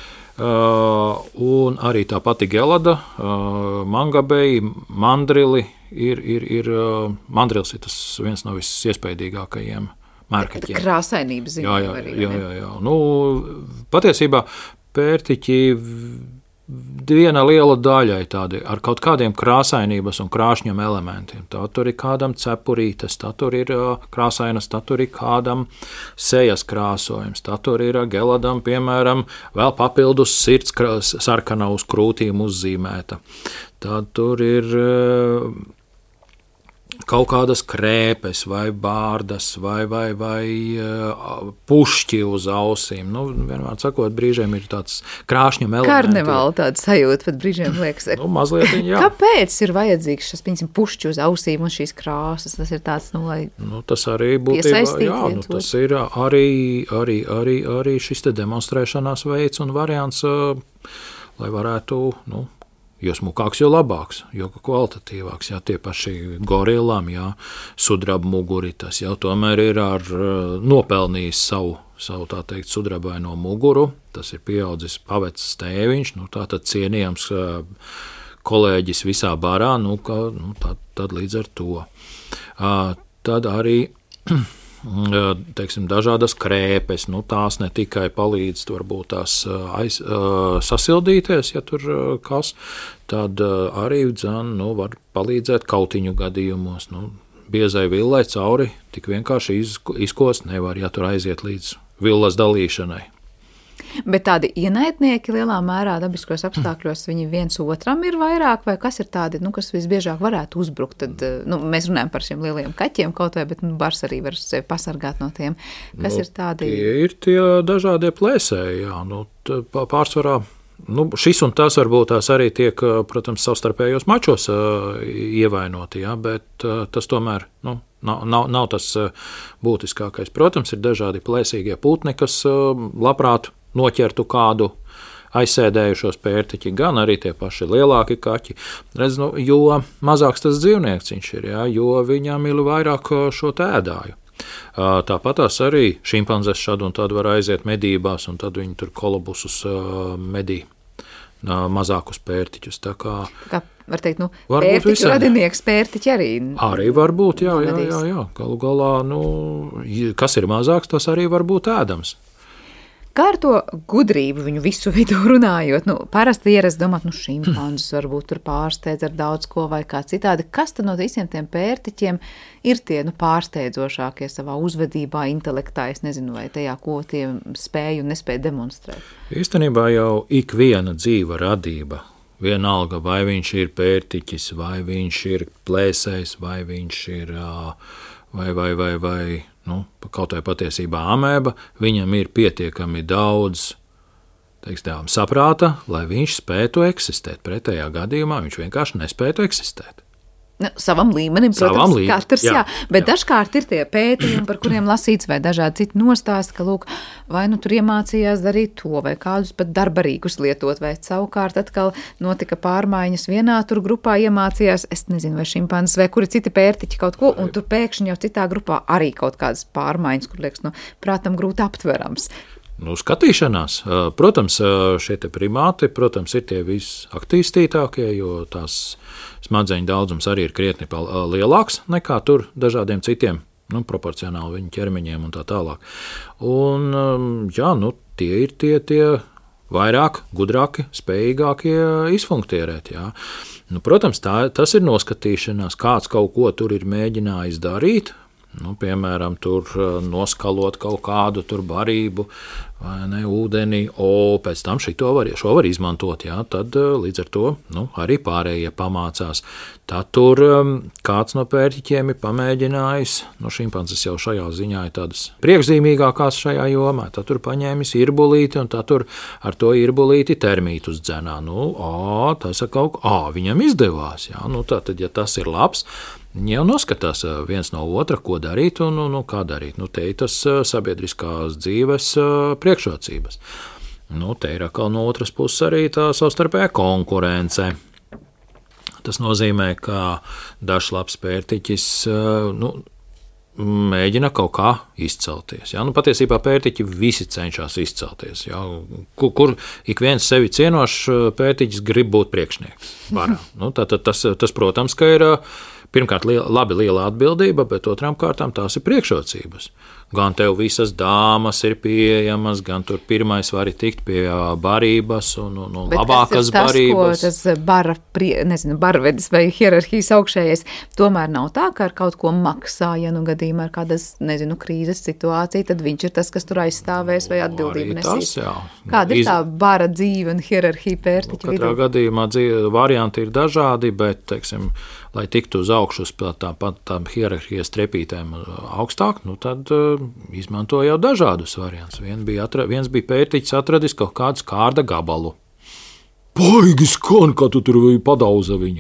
[SPEAKER 7] Uh, un arī tā pati gelada, uh, mangabeji, mandrili, ir, ir, ir uh, mandrils ir tas viens no visiespaidīgākajiem mērkaķiem.
[SPEAKER 2] Krāsainības ziņā.
[SPEAKER 7] Jā, jā, jā, jā, jā. Nu, patiesībā pērtiķi viena liela daļa ir tādi ar kaut kādiem krāsainības un krāšņiem elementiem. Tā tur ir kādam cepurītes, tā tur ir krāsainas, tā tur ir kādam sejas krāsojums, tā tur ir geladam, piemēram, vēl papildus sirds sarkana uz krūtīm uzzīmēta. Tā tur ir kaut kādas krēpes vai bārdas vai, vai, vai pušķi uz ausīm. Nu, vienmēr sakot, brīžiem ir tāds krāšņam elements.
[SPEAKER 2] Karnevāla tāda sajūta, pat brīžiem liekas.
[SPEAKER 7] Nu, mazliet, jā.
[SPEAKER 2] Kāpēc ir vajadzīgs šis, piemēram, pušķi uz ausīm un šīs krāsas? Tas ir tāds, nu, lai
[SPEAKER 7] nu, tas arī būtībā, jā, nu, tas ir arī, arī, arī, arī šis te demonstrēšanās veids un variants, lai varētu, nu, jo smukāks, jo labāks, jo kvalitatīvāks. Jā, tie paši gorilām, jā, sudraba muguri, tas jau tomēr ir ar nopelnījis savu, savu tā teikt, sudrabaino muguru. Tas ir pieaudzis pavecs tēviņš, nu, tā tad cienījams kolēģis visā barā, nu, ka, nu tad, tad līdz ar to. Tad arī teiksim, dažādas krēpes, nu, tās ne tikai palīdz varbūt tās aiz, sasildīties, ja tur kas, tad arī dzan, nu, var palīdzēt kautiņu gadījumos. Nu, biezai villai cauri tik vienkārši izkost nevar, ja tur aiziet līdz villas dalīšanai.
[SPEAKER 2] Bet tādi ienaidnieki lielā mērā dabiskos apstākļos, viņi viens otram ir vairāk, vai kas ir tādi, nu, kas visbiežāk varētu uzbrukt? Tad, nu, mēs runājam par šiem lieliem kaķiem kaut vai, bet nu, bars arī var sevi pasargāt no tiem. Kas nu, ir tādi?
[SPEAKER 7] Tie ir tie dažādie plēsēji, jā, nu, pārsvarā. Nu, šis un tas varbūt tās arī tiek, protams, savstarpējos mačos uh, ievainoti, jā, bet uh, tas tomēr, nu, nav, nav, nav tas uh, būtiskākais. Protams, ir dažādi plēsīgie putni, kas uh, labprāt noķertu kādu aizsēdējušos pērtiķi, gan arī tie paši lielāki kaķi. Redz, nu, jo mazāks tas dzīvnieks viņš ir, jā, jo viņam ir vairāk šo tēdāju. Tāpat tās arī šimpanzes šad un tad var aiziet medībās, un tad viņi tur kolobusus medī mazākus pērtiķus. Tā kā,
[SPEAKER 2] kā var teikt, nu, pērtiķu radinieks pērtiķi arī.
[SPEAKER 7] Arī var būt, jā, jā, jā, jā. Galu galā, nu, kas ir mazāks, tas arī var būt ēdams.
[SPEAKER 2] Kā ar to gudrību viņu visu vidū runājot? Nu, parasti ierast domāt, nu, šimpanzes varbūt tur pārsteidz ar daudz ko vai kā citādi. Kas tad no visiem tiem pērtiķiem ir tie, nu, pārsteidzošākie savā uzvedībā, intelektā, es nezinu, vai tajā, ko tie spēj un nespēj demonstrēt?
[SPEAKER 7] Īstenībā jau ikviena dzīva radība Vienalga, vai viņš ir pērtiķis, vai viņš ir plēsējs, vai viņš ir vai, vai, vai, vai nu, kaut vai patiesībā amēba, viņam ir pietiekami daudz teiksim, saprāta, lai viņš spētu eksistēt. Pretējā gadījumā viņš vienkārši nespētu eksistēt.
[SPEAKER 2] Nu, savam līmenim, protams,
[SPEAKER 7] savam līmenim,
[SPEAKER 2] katrs, jā, jā. Bet jā. Dažkārt ir tie pētījumi, par kuriem lasīts vai dažādi citi nostāsti, ka, lūk, vai nu tur iemācījās darīt to, vai kādus pat darbarīgus lietot, vai savukārt atkal notika pārmaiņas vienā tur grupā iemācījās, es nezinu, vai šimpanzes, vai kuri citi pērtiķi kaut ko, un tur pēkšņi jau citā grupā arī kaut kādas pārmaiņas, kur liekas, nu, prātam grūti aptverams.
[SPEAKER 7] Nu, skatīšanās. Protams, šie te primāti, protams, ir tie visaktīstītākie, jo tās smadzeņu daudzums arī ir krietni lielāks nekā tur dažādiem citiem, nu, proporcionāli viņu ķermeņiem un tā tālāk. Un, jā, nu, tie ir tie, tie vairāk, gudrāki, spējīgākie izfunktierēt, jā. Nu, protams, tā, tas ir noskatīšanās, kāds kaut ko tur ir mēģinājis darīt, nu, piemēram, tur noskalot kaut kādu tur barību vai ne, ūdeni, o, pēc tam šito var, šo var izmantot, jā, tad līdz ar to nu, arī pārējie pamācās. Tad tur kāds no pērtiķiem ir pamēģinājis, no šimpanzes jau šajā ziņā ir tādas priekšzīmīgākās šajā jomā, tad tur paņēmis irbulīti un tad tur ar to irbulīti termītus dzenā. Nu, ā, tas ir kaut, ā, viņam izdevās, jā, nu, tātad, ja tas ir labs, viņi jau noskatās viens no otra, ko darīt un, un, un kā darīt. Nu, te ir tas sabiedriskās dzīves priekšrocības. Nu, te ir atkal no otras puses arī tā savstarpējā konkurence. Tas nozīmē, ka dažs labs pērtiķis nu, mēģina kaut kā izcelties. Ja? Nu, patiesībā pērtiķi visi cenšas izcelties. Ja? Kur, kur ik viens sevi cienošs pērtiķis grib būt priekšnieks. Nu, tātad tas, tas, protams, ka ir pirmkārt liela, labi liela atbildība, bet otrām kārtām tās ir priekšrocības. Gan tev visas dāmas ir pieejamas, gan tur pirmais vari tikt pie barības un, un, un labākas
[SPEAKER 2] tas,
[SPEAKER 7] barības.
[SPEAKER 2] Tas, ko tas bara, prie, nezinu, barvedis vai hierarhijas augšējais, tomēr nav tā, ka ar kaut ko maksā, ja nu gadījumā ir kādas, nezinu, krīzes situācija, tad viņš ir tas, kas tur aizstāvēs vai atbildību nesīs. Kāda ir Iz... tā bara dzīve un hierarhija pērtiķa
[SPEAKER 7] nu,
[SPEAKER 2] vidū?
[SPEAKER 7] Katrā gadījumā dzīve, varianti ir dažādi, bet, teiksim, lai tiktu uz augšu uz tām, tām hierarhijas trepītēm augstāk, nu tad uh, izmanto jau dažādus variantus. Vien bija atra, viens bija pērtiķis atradis kaut kādu skārda gabalu. Baigi skan, kā tu tur padauza viņu.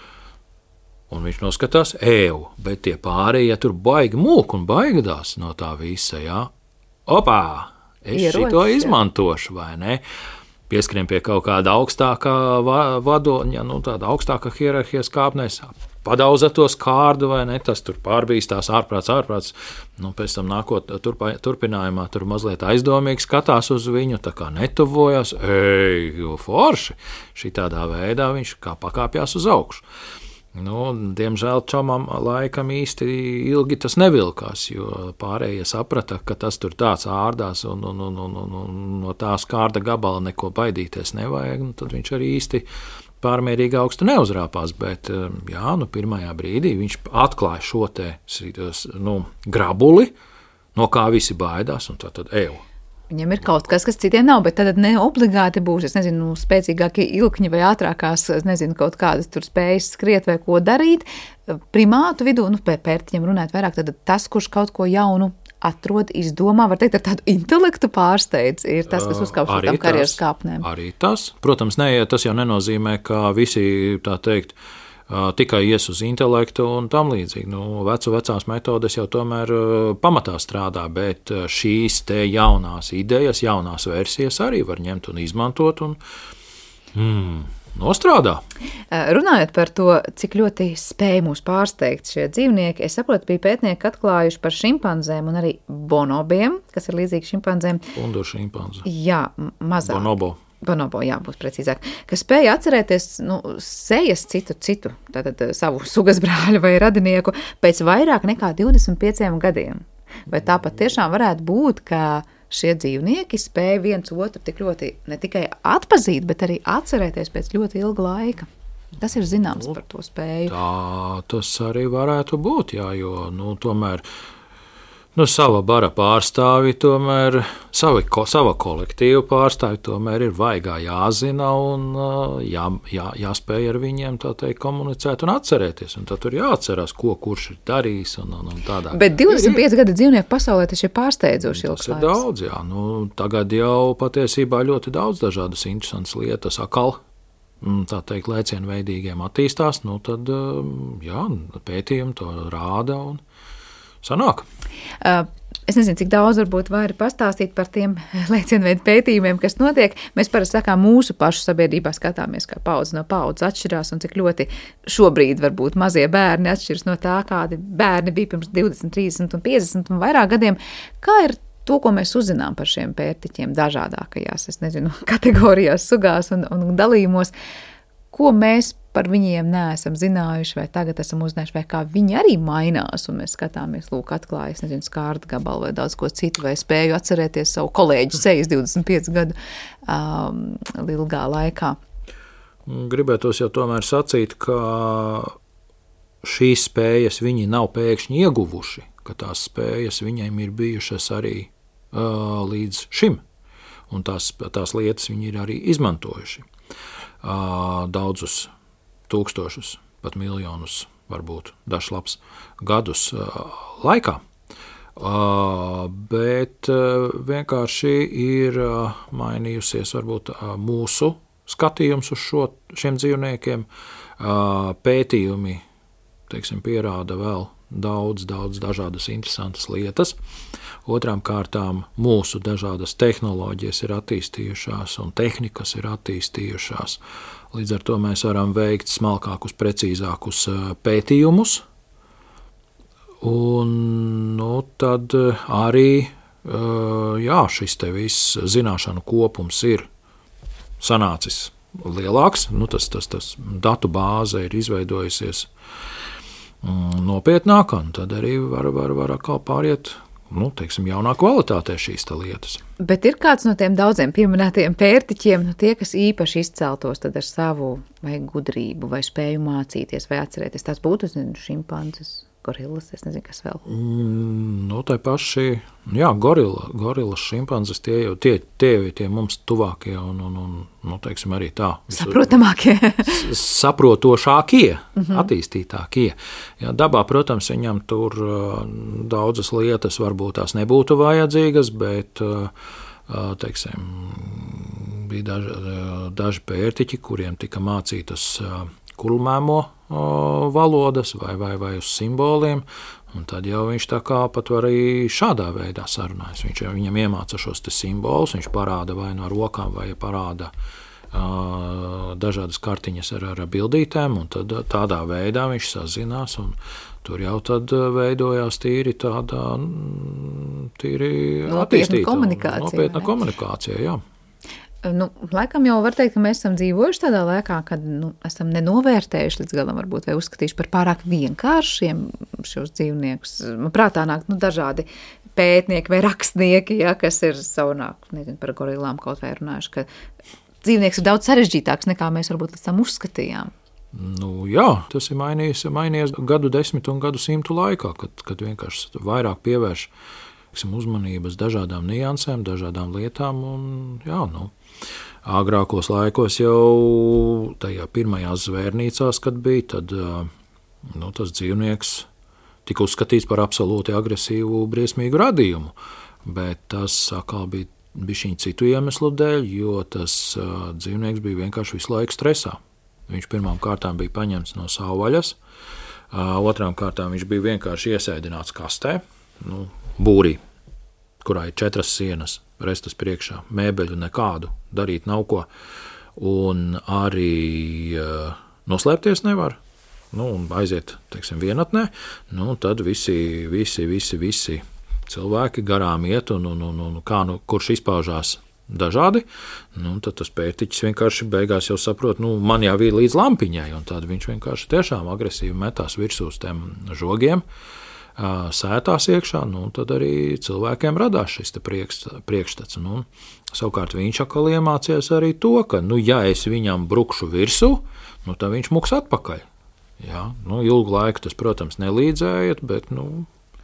[SPEAKER 7] Un viņš noskatās, ēv, bet tie pārējie tur baigi mūk un baigdās no tā visa, jā. Opā, es Ierots, šito izmantošu, vai ne? Pieskrien pie kaut kāda augstākā vadoņa, nu tāda augstākā hierarhijas kāpnēs, padauza to skārdu vai ne, tas tur pārbīstās ārprāts, ārprāts, nu pēc tam nākot turpa, turpinājumā tur mazliet aizdomīgi skatās uz viņu, tā kā netuvojas, ej, forši, šitādā veidā viņš kā pakāpjās uz augšu. Nu, diemžēl čomam laikam īsti ilgi tas nevilkās, jo pārējie saprata, ka tas tur tāds ārdās un, un, un, un, un no tā skārda gabala neko baidīties nevajag, un tad viņš arī īsti pārmērīgi augstu neuzrāpās, bet jā, nu, pirmajā brīdī viņš atklāja šo te nu, grabuli, no kā visi baidās, un tā tad eju.
[SPEAKER 2] Viņam ir kaut kas, kas citiem nav, bet tad ne obligāti būs, es nezinu, spēcīgākie ilkņi vai ātrākās, es nezinu, kaut kādas tur spējas skriet vai ko darīt. Primātu vidū, nu, pēc pērtiķiem runāt vairāk, tad tas, kurš kaut ko jaunu atrod, izdomā, var teikt, ar tādu intelektu pārsteidz, ir tas, kas uzkāp šo tam karjeras kāpnēm.
[SPEAKER 7] Arī tas, protams, ne, tas jau nenozīmē, ka visi, tā teikt, tikai ies uz intelektu un tam līdzīgi. Nu, vecu vecās metodes jau tomēr pamatā strādā, bet šīs te jaunās idejas, jaunās versijas arī var ņemt un izmantot un mm, nostrādā.
[SPEAKER 2] Runājot par to, cik ļoti spēj mūs pārsteigt šie dzīvnieki, es saprotu, bija pētnieki atklājuši par šimpanzēm un arī bonobiem, kas ir līdzīgi šimpanzēm.
[SPEAKER 7] Undur šimpanze.
[SPEAKER 2] Jā, mazāk.
[SPEAKER 7] Bonobo.
[SPEAKER 2] Bonobo, jā, būs precīzāk, kas spēja atcerēties nu, sejas citu, citu, tātad savu sugas brāļu vai radinieku pēc vairāk nekā divdesmit pieciem gadiem. Vai tāpat tiešām varētu būt, ka šie dzīvnieki spēja viens otru tik ļoti ne tikai atpazīt, bet arī atcerēties pēc ļoti ilga laika? Tas ir zināms nu, par to spēju.
[SPEAKER 7] Tā tas arī varētu būt, jā, jo nu, tomēr Nu, sava bara pārstāvi tomēr, savi, ko, sava kolektīva pārstāvi tomēr ir vaigā jāzina un jā, jā, jāspēj ar viņiem tā teikt komunicēt un atcerēties. Un tad tur jāatcerās, ko kurš ir darījis un, un, un tādā.
[SPEAKER 2] Bet divdesmit pieci gadi dzīvnieku pasaulē taču ir pārsteidzoši ilgs
[SPEAKER 7] laiks. Tas ir daudz, jā. Nu, tagad jau patiesībā ļoti daudz dažādas interesantas lietas akal, tā teikt, lēcienveidīgiem attīstās, nu tad, jā, pētījumi to rāda un sanāk.
[SPEAKER 2] Uh, es nezinu, cik daudz varbūt vari pastāstīt par tiem lēcienveidu pētījumiem, kas notiek. Mēs parasti sakām, mūsu pašu sabiedrībā skatāmies, kā paudze no paudzes atšķirās un cik ļoti šobrīd varbūt mazie bērni atšķiras no tā, kādi bērni bija pirms divdesmit, trīsdesmit un piecdesmit un vairāk gadiem. Kā ir to, ko mēs uzzinām par šiem pērtiķiem dažādākajās, es nezinu, kategorijās, sugās un, un dalījumos, ko mēs par viņiem neesam zinājuši, vai tagad esam uzzinājuši, vai kā viņi arī mainās, un mēs skatāmies, lūk, atklājas, nezinu, skārta gabalu vai daudz ko citu, vai spēju atcerēties savu kolēģu sejas divdesmit pieci gadu um, ilgā laikā.
[SPEAKER 7] Gribētos jau tomēr sacīt, ka šīs spējas viņi nav pēkšņi ieguvuši, ka tās spējas viņiem ir bijušas arī uh, līdz šim, un tās, tās lietas viņi ir arī izmantojuši uh, daudzus tūkstošus, pat miljonus, varbūt dažs labs gadus uh, laikā. Uh, bet uh, vienkārši ir uh, mainījusies varbūt uh, mūsu skatījums uz šo, šiem dzīvniekiem. Uh, pētījumi, teiksim, pierāda vēl daudz, daudz dažādas interesantas lietas. Otrām kārtām mūsu dažādas tehnoloģijas ir attīstījušās un tehnikas ir attīstījušās. Līdz ar to mēs varam veikt smalkākus, precīzākus pētījumus. Un nu, tad arī jā, šis te viss zināšanu kopums ir sanācis lielāks. Nu, tas, tas, tas datu bāze ir izveidojusies nopietnāk, un tad arī var, var, var atkal pāriet, nu, teiksim, jaunā kvalitātē šīs lietas.
[SPEAKER 2] Bet ir kāds no tiem daudziem pieminētajiem pērtiķiem, nu, tie, kas īpaši izceltos tad ar savu vai gudrību, vai spēju mācīties, vai atcerēties, tās būtu, nezinu, šimpanzes, gorillas, es nezinu, kas vēl.
[SPEAKER 7] Mm, nu, tai paši, jā, gorilla, gorillas, šimpanzes, tie jau tie, tie, tie mums tuvākie un, un, un nu, teiksim, arī tā.
[SPEAKER 2] Saprotamākie.
[SPEAKER 7] Saprotošākie, mm-hmm. attīstītākie. Jā, dabā, protams, viņam tur uh, daudzas lietas varbūt tās nebūtu vajadzīgas, bet, uh, teiksim, bija daži, daži pērtiķi, kuriem tika mācītas uh, kulmēmo valodas vai, vai, vai uz simboliem, un tad jau viņš tā kā pat var arī šādā veidā sarunājas. Viņš viņam iemāca šos te simbolus, viņš parāda vai no rokām, vai parāda uh, dažādas kartiņas ar, ar bildītēm, un tad tādā veidā viņš sazinās, un tur jau tad veidojās tīri tāda, tīri attīstīta.
[SPEAKER 2] Komunikācija.
[SPEAKER 7] Nopietna komunikācija, jā.
[SPEAKER 2] Nu, laikam jau var teikt, ka mēs esam dzīvojuši tādā laikā, kad nu, esam nenovērtējuši līdz galam varbūt vai uzskatījuši par pārāk vienkāršiem šos dzīvniekus. Man prātā nāk nu, dažādi pētnieki vai rakstnieki, ja, kas ir savunāk, nezinu, par gorilām kaut vai runājuši, ka dzīvnieks ir daudz sarežģītāks nekā mēs varbūt līdz tam uzskatījām.
[SPEAKER 7] Nu, jā, tas ir mainījies, mainījies gadu desmitu un gadu simtu laikā, kad, kad vienkārši vairāk pievērš uzmanības dažādām niansēm, dažādām lietām. Un, jā, nu, agrākos laikos jau tajā pirmajās zvērnīcās, kad bija, tad nu, tas dzīvnieks tika uzskatīts par absolūti agresīvu, briesmīgu radījumu. Bet tas atkal bija bišķiņ citu iemeslu dēļ, jo tas uh, dzīvnieks bija vienkārši visu laiku stresā. Viņš pirmām kārtām bija paņemts no savvaļas, uh, otrām kārtām viņš bija vienkārši iesēdināts kastē, nu, būrī, kurā ir četras sienas, restas priekšā, mēbeļu nekādu, darīt nav ko, un arī uh, noslēpties nevar, nu, un aiziet, teiksim, vienatnē, nu, tad visi, visi, visi, visi cilvēki garām iet, un, un, un, un kā, nu, kurš izpaužās dažādi, nu, tad tas pērtiķis vienkārši beigās jau saprot, nu, man jau ir līdz lampiņai, un tad viņš vienkārši tiešām agresīvi metās virsū uz tiem žogiem, sētās iekšā, nu, tad arī cilvēkiem radās šis te priekšstats. Nu, savukārt viņš atkal iemācījās arī to, ka, nu, ja es viņam brukšu virsū, nu, tad viņš muks atpakaļ. Jā, nu, ilgu laiku tas, protams, nelīdzēja, bet, nu,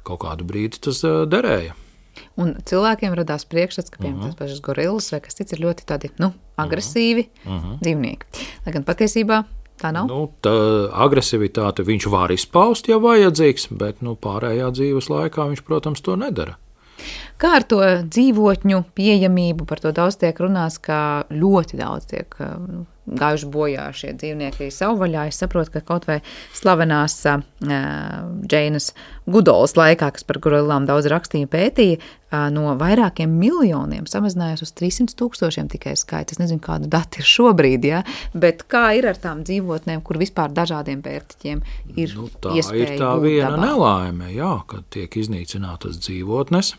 [SPEAKER 7] kaut kādu brīdi tas derēja.
[SPEAKER 2] Un cilvēkiem radās priekšstats, ka piemēram uh-huh. tas pašas gorillas vai kas cits ir ļoti tādi, nu, agresīvi uh-huh. dzīvnieki. Lai gan patiesībā tā nav.
[SPEAKER 7] Nu, tā agresivitāte viņš var izpaust, ja vajadzīgs, bet nu, pārējā dzīves laikā viņš, protams, to nedara.
[SPEAKER 2] Kā ar to dzīvotņu pieejamību, par to daudz tiek runāts, ka ļoti daudz tiek nu, gājuši bojā šie dzīvnieki savvaļā. Es saprotu, ka kaut vai slavenās uh, Džeinas Gudolas laikā, kas par gorilām daudz rakstīja pētīja, uh, no vairākiem miljoniem samazinājās uz trīssimts tūkstošiem tikai skaits. Es nezinu, kāda dati ir šobrīd, ja? Bet kā ir ar tām dzīvotnēm, kur vispār dažādiem pērtiķiem ir
[SPEAKER 7] nu, tā
[SPEAKER 2] iespēja
[SPEAKER 7] ir tā
[SPEAKER 2] būt
[SPEAKER 7] viena
[SPEAKER 2] dabā?
[SPEAKER 7] nelaime, jā, kad tiek iznīcinātas dzīvotnes.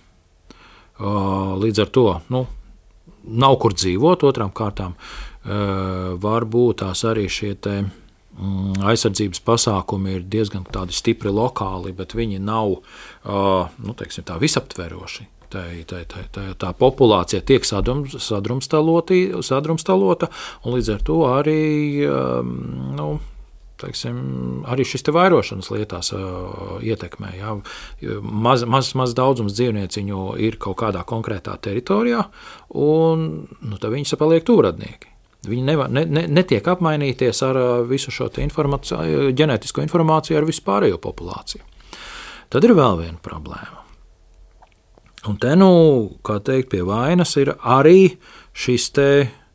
[SPEAKER 7] Līdz ar to nu, nav kur dzīvot, otrām kārtām varbūt tās arī šie te aizsardzības pasākumi ir diezgan tādi stipri lokāli, bet viņi nav nu, teiksim, tā visaptveroši. Tā, tā, tā, tā, tā populācija tiek sadrumstalota, un līdz ar to arī nu, teiksim, arī šis te vairošanas lietās uh, ietekmē. Jā. Maz, maz, maz daudzums dzīvnieciņu ir kaut kādā konkrētā teritorijā, un nu, tad viņi paliek tūradnieki. Viņi nevar, ne, ne, netiek apmainīties ar uh, visu šo te informāciju, ģenētisko informāciju ar vispārējo populāciju. Tad ir vēl viena problēma. Un te, nu, kā teikt, pie vainas ir arī šis te,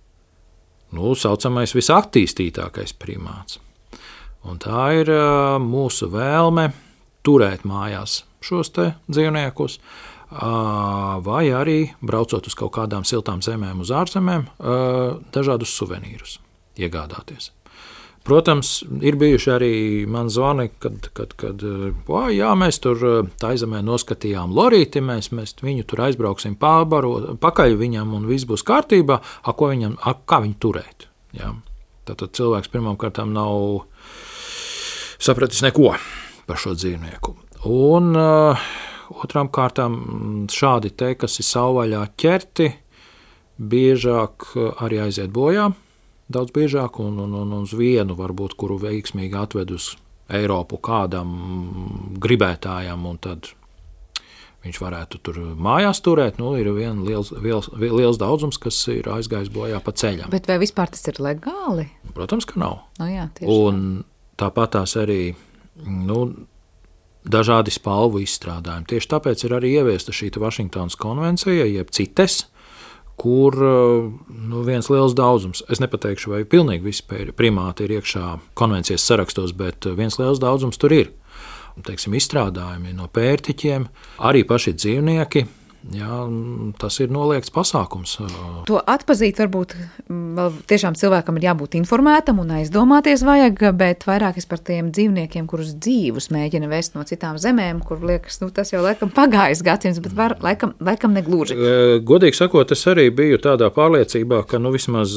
[SPEAKER 7] nu, saucamais visattīstītākais primāts. Un tā ir uh, mūsu vēlme turēt mājās šos te dzīvniekus, uh, vai arī braucot uz kaut kādām siltām zemēm uz ārzemēm, uh, dažādus suvenīrus iegādāties. Protams, ir bijuši arī man zvani, kad, kad, kad o, jā, mēs tur taizemē noskatījām lorīti, mēs, mēs viņu tur aizbrauksim pārbaro, pakaļ viņam un viss būs kārtībā, a, ko viņam, a, kā viņu turēt. Jā. Tātad cilvēks pirmām kārtām nav sapratis neko par šo dzīvnieku. Un uh, otrām kārtām šādi te, kas ir savvaļā ķerti, biežāk arī aiziet bojā, daudz biežāk, un, un, un uz vienu varbūt, kuru veiksmīgi atved uz Eiropu kādam gribētājam, un tad viņš varētu tur mājās turēt. Nu, ir viens liels, liels, liels daudzums, kas ir aizgājis bojā pa ceļam.
[SPEAKER 2] Bet vai vispār tas ir legāli?
[SPEAKER 7] Protams, ka nav.
[SPEAKER 2] No jā, tieši
[SPEAKER 7] un tāpat tās arī nu, dažādi spalvu izstrādājumi. Tieši tāpēc ir arī ieviesta šī Vašingtonas konvencija, jeb cites, kur nu, viens liels daudzums, es nepateikšu, vai pilnīgi visi primāti ir iekšā konvencijas sarakstos, bet viens liels daudzums tur ir. Teiksim, izstrādājumi no pērtiķiem, arī paši dzīvnieki. Jā, tas ir noliegts pasākums.
[SPEAKER 2] To atpazīt varbūt vēl tiešām cilvēkam ir jābūt informētam un aizdomāties vajag, bet vairāk es par tiem dzīvniekiem, kurus dzīvus mēģina vest no citām zemēm, kur liekas, nu tas jau laikam pagājis gadsimts, bet var, laikam, laikam negluži.
[SPEAKER 7] Godīgi sakot, es arī biju tādā pārliecībā, ka nu vismaz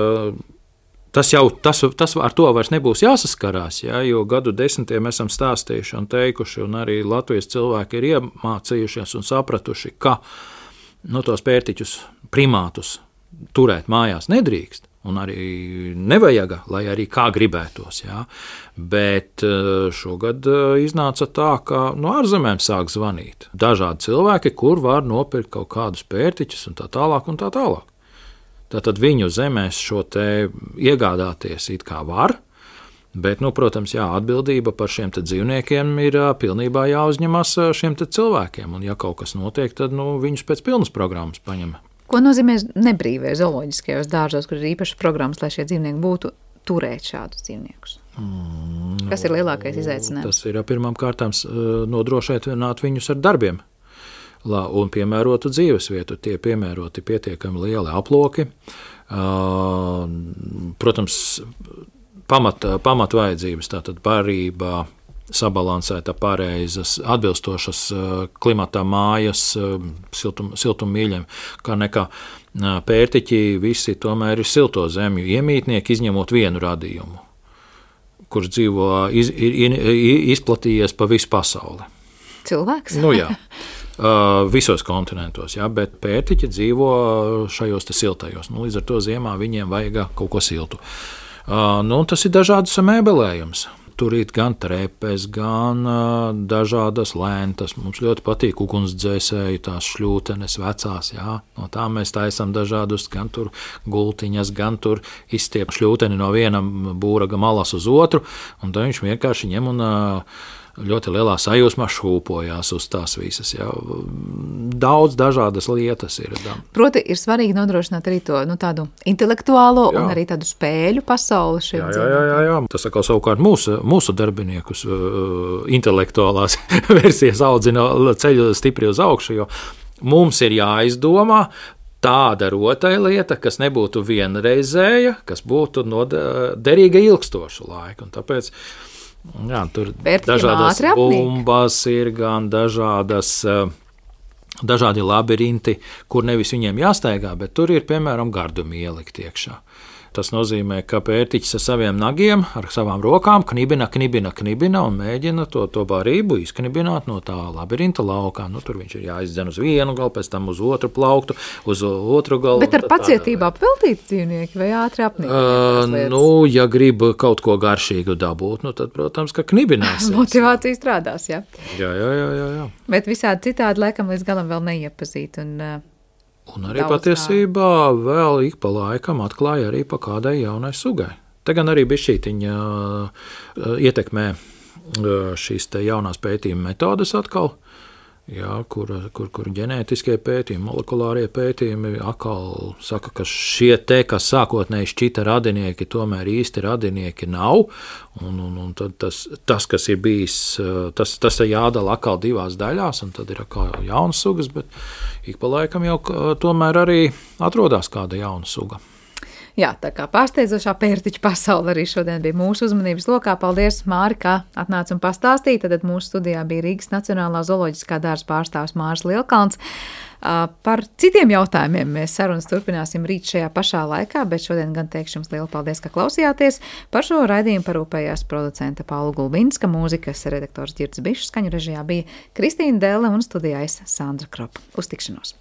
[SPEAKER 7] tas jau tas, tas ar to vairs nebūs jāsaskarās, jā, jo gadu desmitiem esam stāstījuši un teikuši, un arī Latvijas cilvēki ir iemācījušies un sapratuši, ka nu, tos pērtiķus, primātus turēt mājās nedrīkst, un arī nevajag, lai arī kā gribētos. Jā. Bet šogad iznāca tā, ka no ārzemēm sāk zvanīt dažādi cilvēki, kur var nopirkt kaut kādus pērtiķus un tā tālāk un tā tālāk. Tātad viņu zemēs šo te iegādāties it kā var, bet, nu, protams, jā, atbildība par šiem te dzīvniekiem ir pilnībā jāuzņemas šiem te cilvēkiem, un ja kaut kas notiek, tad, nu, viņus pēc pilnas programmas paņem.
[SPEAKER 2] Ko nozīmē nebrīvie zooloģiskajos dārzos, kur ir īpašas programmas, lai šie dzīvnieki būtu turēt šādus dzīvniekus? Mm, Kas ir lielākais izaicinājums?
[SPEAKER 7] Tas ir pirmām kārtām nodrošināt viņus ar darbiem. Un piemērotu dzīvesvietu, tie piemēroti pietiekami lieli aploki. Protams, pamat, pamat vajadzības, tātad barība, sabalansēta pareizas, atbilstošas klimatā mājas, siltum, siltummīļiem, kā nekā pērtiķi visi tomēr ir silto zemju iemītnieki, izņemot vienu radījumu, kurš dzīvo, iz, ir, ir izplatījies pa visu pasauli.
[SPEAKER 2] Cilvēks?
[SPEAKER 7] Nu jā. Uh, visos kontinentos, jā, bet pērtiķi dzīvo šajos te siltajos. Nu, līdz ar to ziemā viņiem vajag kaut ko siltu. Uh, nu, tas ir dažādas mēbelējums. turīt gan trepes, gan uh, dažādas lēntas. Mums ļoti patīk ugunsdzēsēju, tās šļūtenes vecās, jā. No tām mēs taisam dažādus, gan tur gultiņas, gan tur izstiep šļūteni no viena būraga malas uz otru, un tad viņš vienkārši ņem un uh, ļoti lielā sajūsmā šūpojās uz tās visas. Jā. Daudz dažādas lietas ir.
[SPEAKER 2] Proti, ir svarīgi nodrošināt arī to nu, tādu intelektuālo jā. Un arī tādu spēļu pasauli šiem
[SPEAKER 7] jā, jā, jā, jā. Tas atkal savukārt mūsu, mūsu darbiniekus uh, intelektuālās versijas audzina ceļu stipri uz augšu, jo mums ir jāizdomā tāda rotaļlieta, kas nebūtu vienreizēja, kas būtu derīga ilgstošu laiku. Un tāpēc jā, tur
[SPEAKER 2] Vērtījumā
[SPEAKER 7] dažādas bumbas ir, gan dažādas, dažādi labirinti, kur nevis viņiem jāstaigā, bet tur ir, piemēram, gardumi ielikt iekšā. Tas nozīmē, ka pērtiķis ar saviem nagiem, ar savām rokām knibina, knibina, knibina un mēģina to, to barību izknibināt no tā labirinta laukā. Nu, tur viņš ir jāizdzen uz vienu galu, pēc tam uz otru plauktu, uz otru galu.
[SPEAKER 2] Bet ar pacietību apveltīti dzīvnieki vai ātri apnīk?
[SPEAKER 7] Uh, nu, ja grib kaut ko garšīgu dabūt, nu, tad, protams, ka knibinās.
[SPEAKER 2] Motivācija strādās, jā.
[SPEAKER 7] Jā, jā, jā, jā, jā.
[SPEAKER 2] Bet visādi citādi laikam līdz galam vēl neiepazīt un...
[SPEAKER 7] Un arī patiesībā kā... vēl ik pa laikam atklāja arī pa kādai jaunai sugai. Te gan arī bišķītiņa ietekmē šīs te jaunās pētījuma metodas atkal, jā, kur, kur, kur ģenētiskie pētījumi, molekulārie pētījumi atkal saka, ka šie te, kas sākotnēji šķita radinieki, tomēr īsti radinieki nav, un, un, un tad tas, tas, kas ir bijis, tas, tas ir jādala atkal divās daļās, un tad ir atkal jaunas sugas, bet ik pa laikam jau tomēr arī atrodās kāda jauna suga.
[SPEAKER 2] Jā, tā kā pārsteidzošā pērtiķa pasaule arī šodien bija mūsu uzmanības lokā. Paldies, Māri, kā atnāca un pastāstīja. Tad mūsu studijā bija Rīgas Nacionālā zooloģiskā dārza pārstāvs Māris Lielkalns. Par citiem jautājumiem mēs sarunas turpināsim rīt šajā pašā laikā, bet šodien gan teikšu jums lielu paldies, ka klausījāties. Par šo raidījumu parūpējās producente Paula Gulbinska, mūzikas redaktors Ģirds Bišs, skaņu režijā bija Kristīna Dēle un studijā es Sandra Kropa. Uz tikšanos!